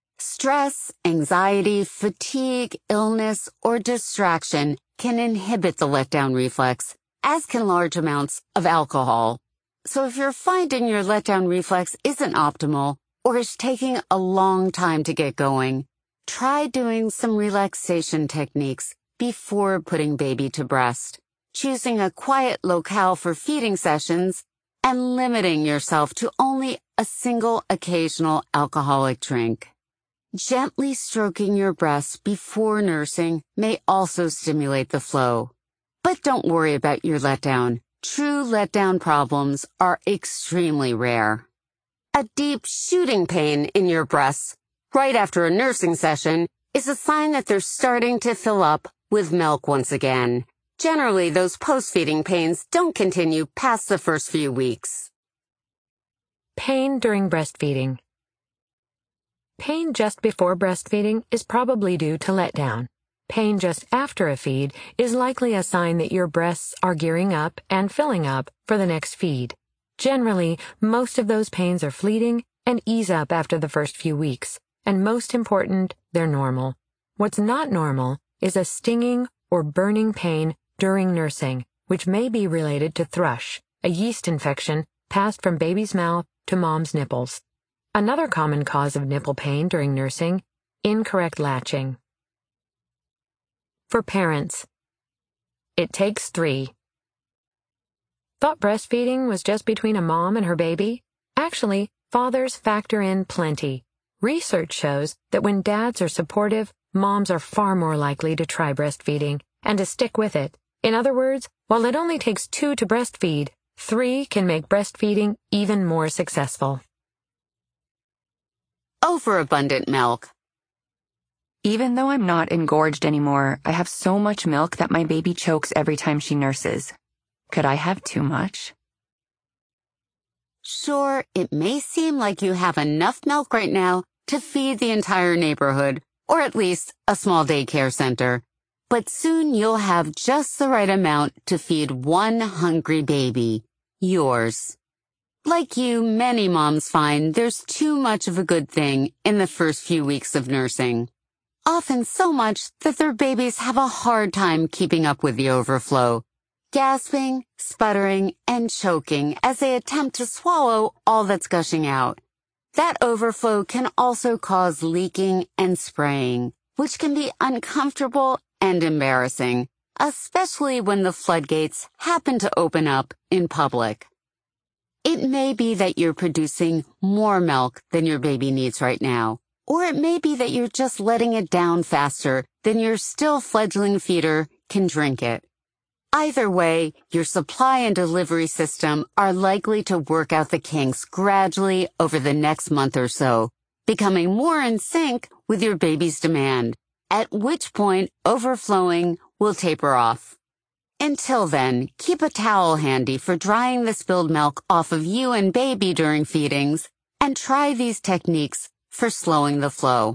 S1: Stress, anxiety, fatigue, illness, or distraction can inhibit the letdown reflex, as can large amounts of alcohol. So if you're finding your letdown reflex isn't optimal or is taking a long time to get going, try doing some relaxation techniques before putting baby to breast, choosing a quiet locale for feeding sessions, and limiting yourself to only a single occasional alcoholic drink. Gently stroking your breasts before nursing may also stimulate the flow. But don't worry about your letdown. True letdown problems are extremely rare. A deep shooting pain in your breasts right after a nursing session is a sign that they're starting to fill up with milk once again. Generally, those post-feeding pains don't continue past the first few weeks.
S2: Pain during breastfeeding. Pain just before breastfeeding is probably due to letdown. Pain just after a feed is likely a sign that your breasts are gearing up and filling up for the next feed. Generally, most of those pains are fleeting and ease up after the first few weeks, and most important, they're normal. What's not normal is a stinging or burning pain during nursing, which may be related to thrush, a yeast infection passed from baby's mouth to mom's nipples. Another common cause of nipple pain during nursing, incorrect latching. For parents, it takes three. Thought breastfeeding was just between a mom and her baby? Actually, fathers factor in plenty. Research shows that when dads are supportive, moms are far more likely to try breastfeeding and to stick with it. In other words, while it only takes two to breastfeed, three can make breastfeeding even more successful.
S1: Overabundant milk.
S7: Even though I'm not engorged anymore, I have so much milk that my baby chokes every time she nurses. Could I have too much?
S1: Sure, it may seem like you have enough milk right now to feed the entire neighborhood, or at least a small daycare center. But soon you'll have just the right amount to feed one hungry baby. Yours. Like you, many moms find there's too much of a good thing in the first few weeks of nursing. Often so much that their babies have a hard time keeping up with the overflow, gasping, sputtering, and choking as they attempt to swallow all that's gushing out. That overflow can also cause leaking and spraying, which can be uncomfortable and embarrassing, especially when the floodgates happen to open up in public. It may be that you're producing more milk than your baby needs right now, or it may be that you're just letting it down faster than your still fledgling feeder can drink it. Either way, your supply and delivery system are likely to work out the kinks gradually over the next month or so, becoming more in sync with your baby's demand, at which point overflowing will taper off. Until then, keep a towel handy for drying the spilled milk off of you and baby during feedings, and try these techniques for slowing the flow.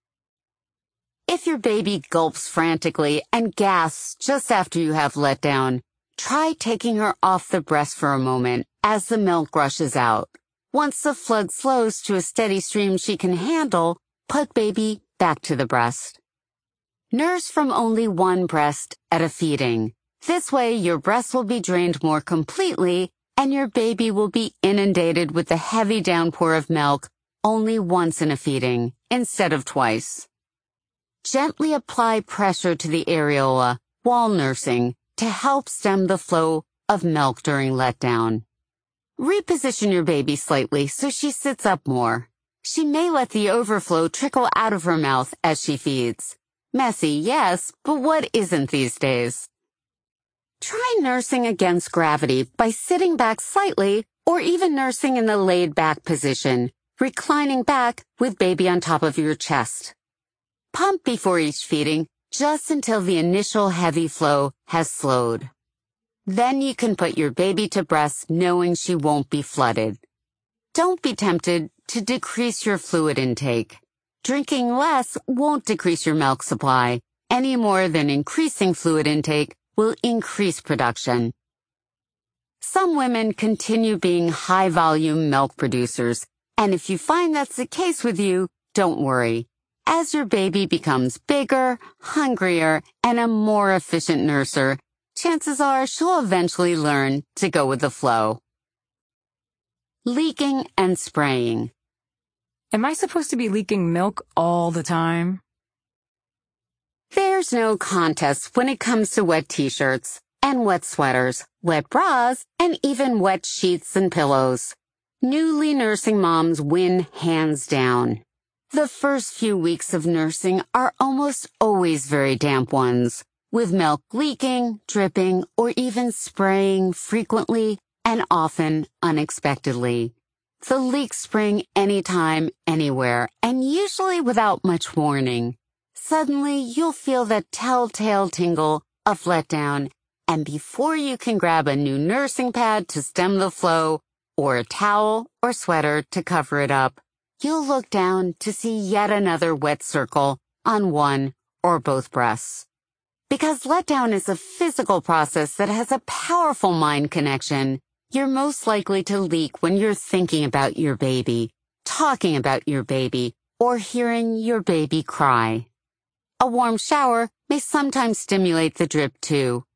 S1: If your baby gulps frantically and gasps just after you have let down, try taking her off the breast for a moment as the milk rushes out. Once the flood slows to a steady stream she can handle, put baby back to the breast. Nurse from only one breast at a feeding. This way your breast will be drained more completely and your baby will be inundated with the heavy downpour of milk only once in a feeding instead of twice. Gently apply pressure to the areola while nursing to help stem the flow of milk during letdown. Reposition your baby slightly so she sits up more. She may let the overflow trickle out of her mouth as she feeds. Messy, yes, but what isn't these days? Try nursing against gravity by sitting back slightly or even nursing in the laid-back position, reclining back with baby on top of your chest. Pump before each feeding just until the initial heavy flow has slowed. Then you can put your baby to breast knowing she won't be flooded. Don't be tempted to decrease your fluid intake. Drinking less won't decrease your milk supply any more than increasing fluid intake will increase production. Some women continue being high-volume milk producers, and if you find that's the case with you, don't worry. As your baby becomes bigger, hungrier, and a more efficient nurser, chances are she'll eventually learn to go with the flow. Leaking and spraying.
S7: Am I supposed to be leaking milk all the time?
S1: There's no contest when it comes to wet t-shirts and wet sweaters, wet bras, and even wet sheets and pillows. Newly nursing moms win hands down. The first few weeks of nursing are almost always very damp ones, with milk leaking, dripping, or even spraying frequently and often unexpectedly. The leaks spring anytime, anywhere, and usually without much warning. Suddenly, you'll feel that telltale tingle of letdown, and before you can grab a new nursing pad to stem the flow, or a towel or sweater to cover it up, you'll look down to see yet another wet circle on one or both breasts. Because letdown is a physical process that has a powerful mind connection, you're most likely to leak when you're thinking about your baby, talking about your baby, or hearing your baby cry. A warm shower may sometimes stimulate the drip too.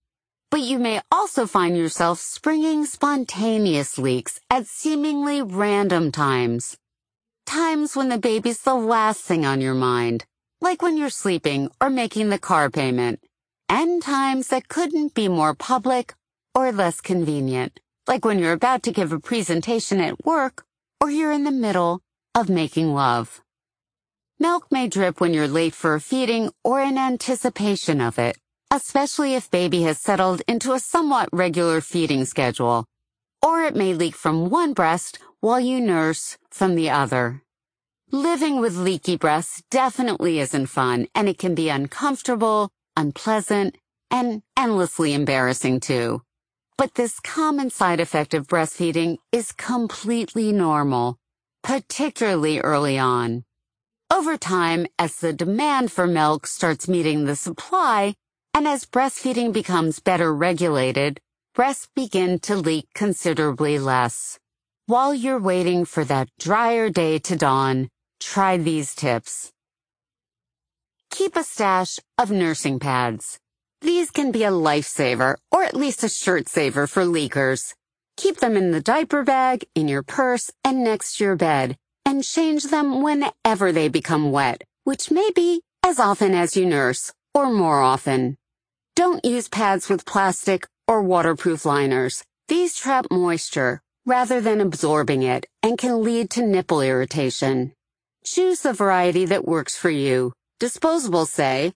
S1: But you may also find yourself springing spontaneous leaks at seemingly random times. Times when the baby's the last thing on your mind, like when you're sleeping or making the car payment. And times that couldn't be more public or less convenient, like when you're about to give a presentation at work or you're in the middle of making love. Milk may drip when you're late for a feeding or in anticipation of it, especially if baby has settled into a somewhat regular feeding schedule, or it may leak from one breast while you nurse from the other. Living with leaky breasts definitely isn't fun, and it can be uncomfortable, unpleasant, and endlessly embarrassing too. But this common side effect of breastfeeding is completely normal, particularly early on. Over time, as the demand for milk starts meeting the supply, and as breastfeeding becomes better regulated, breasts begin to leak considerably less. While you're waiting for that drier day to dawn, try these tips. Keep a stash of nursing pads. These can be a lifesaver, or at least a shirt saver for leakers. Keep them in the diaper bag, in your purse, and next to your bed, and change them whenever they become wet, which may be as often as you nurse, or more often. Don't use pads with plastic or waterproof liners. These trap moisture rather than absorbing it and can lead to nipple irritation. Choose the variety that works for you. Disposables say,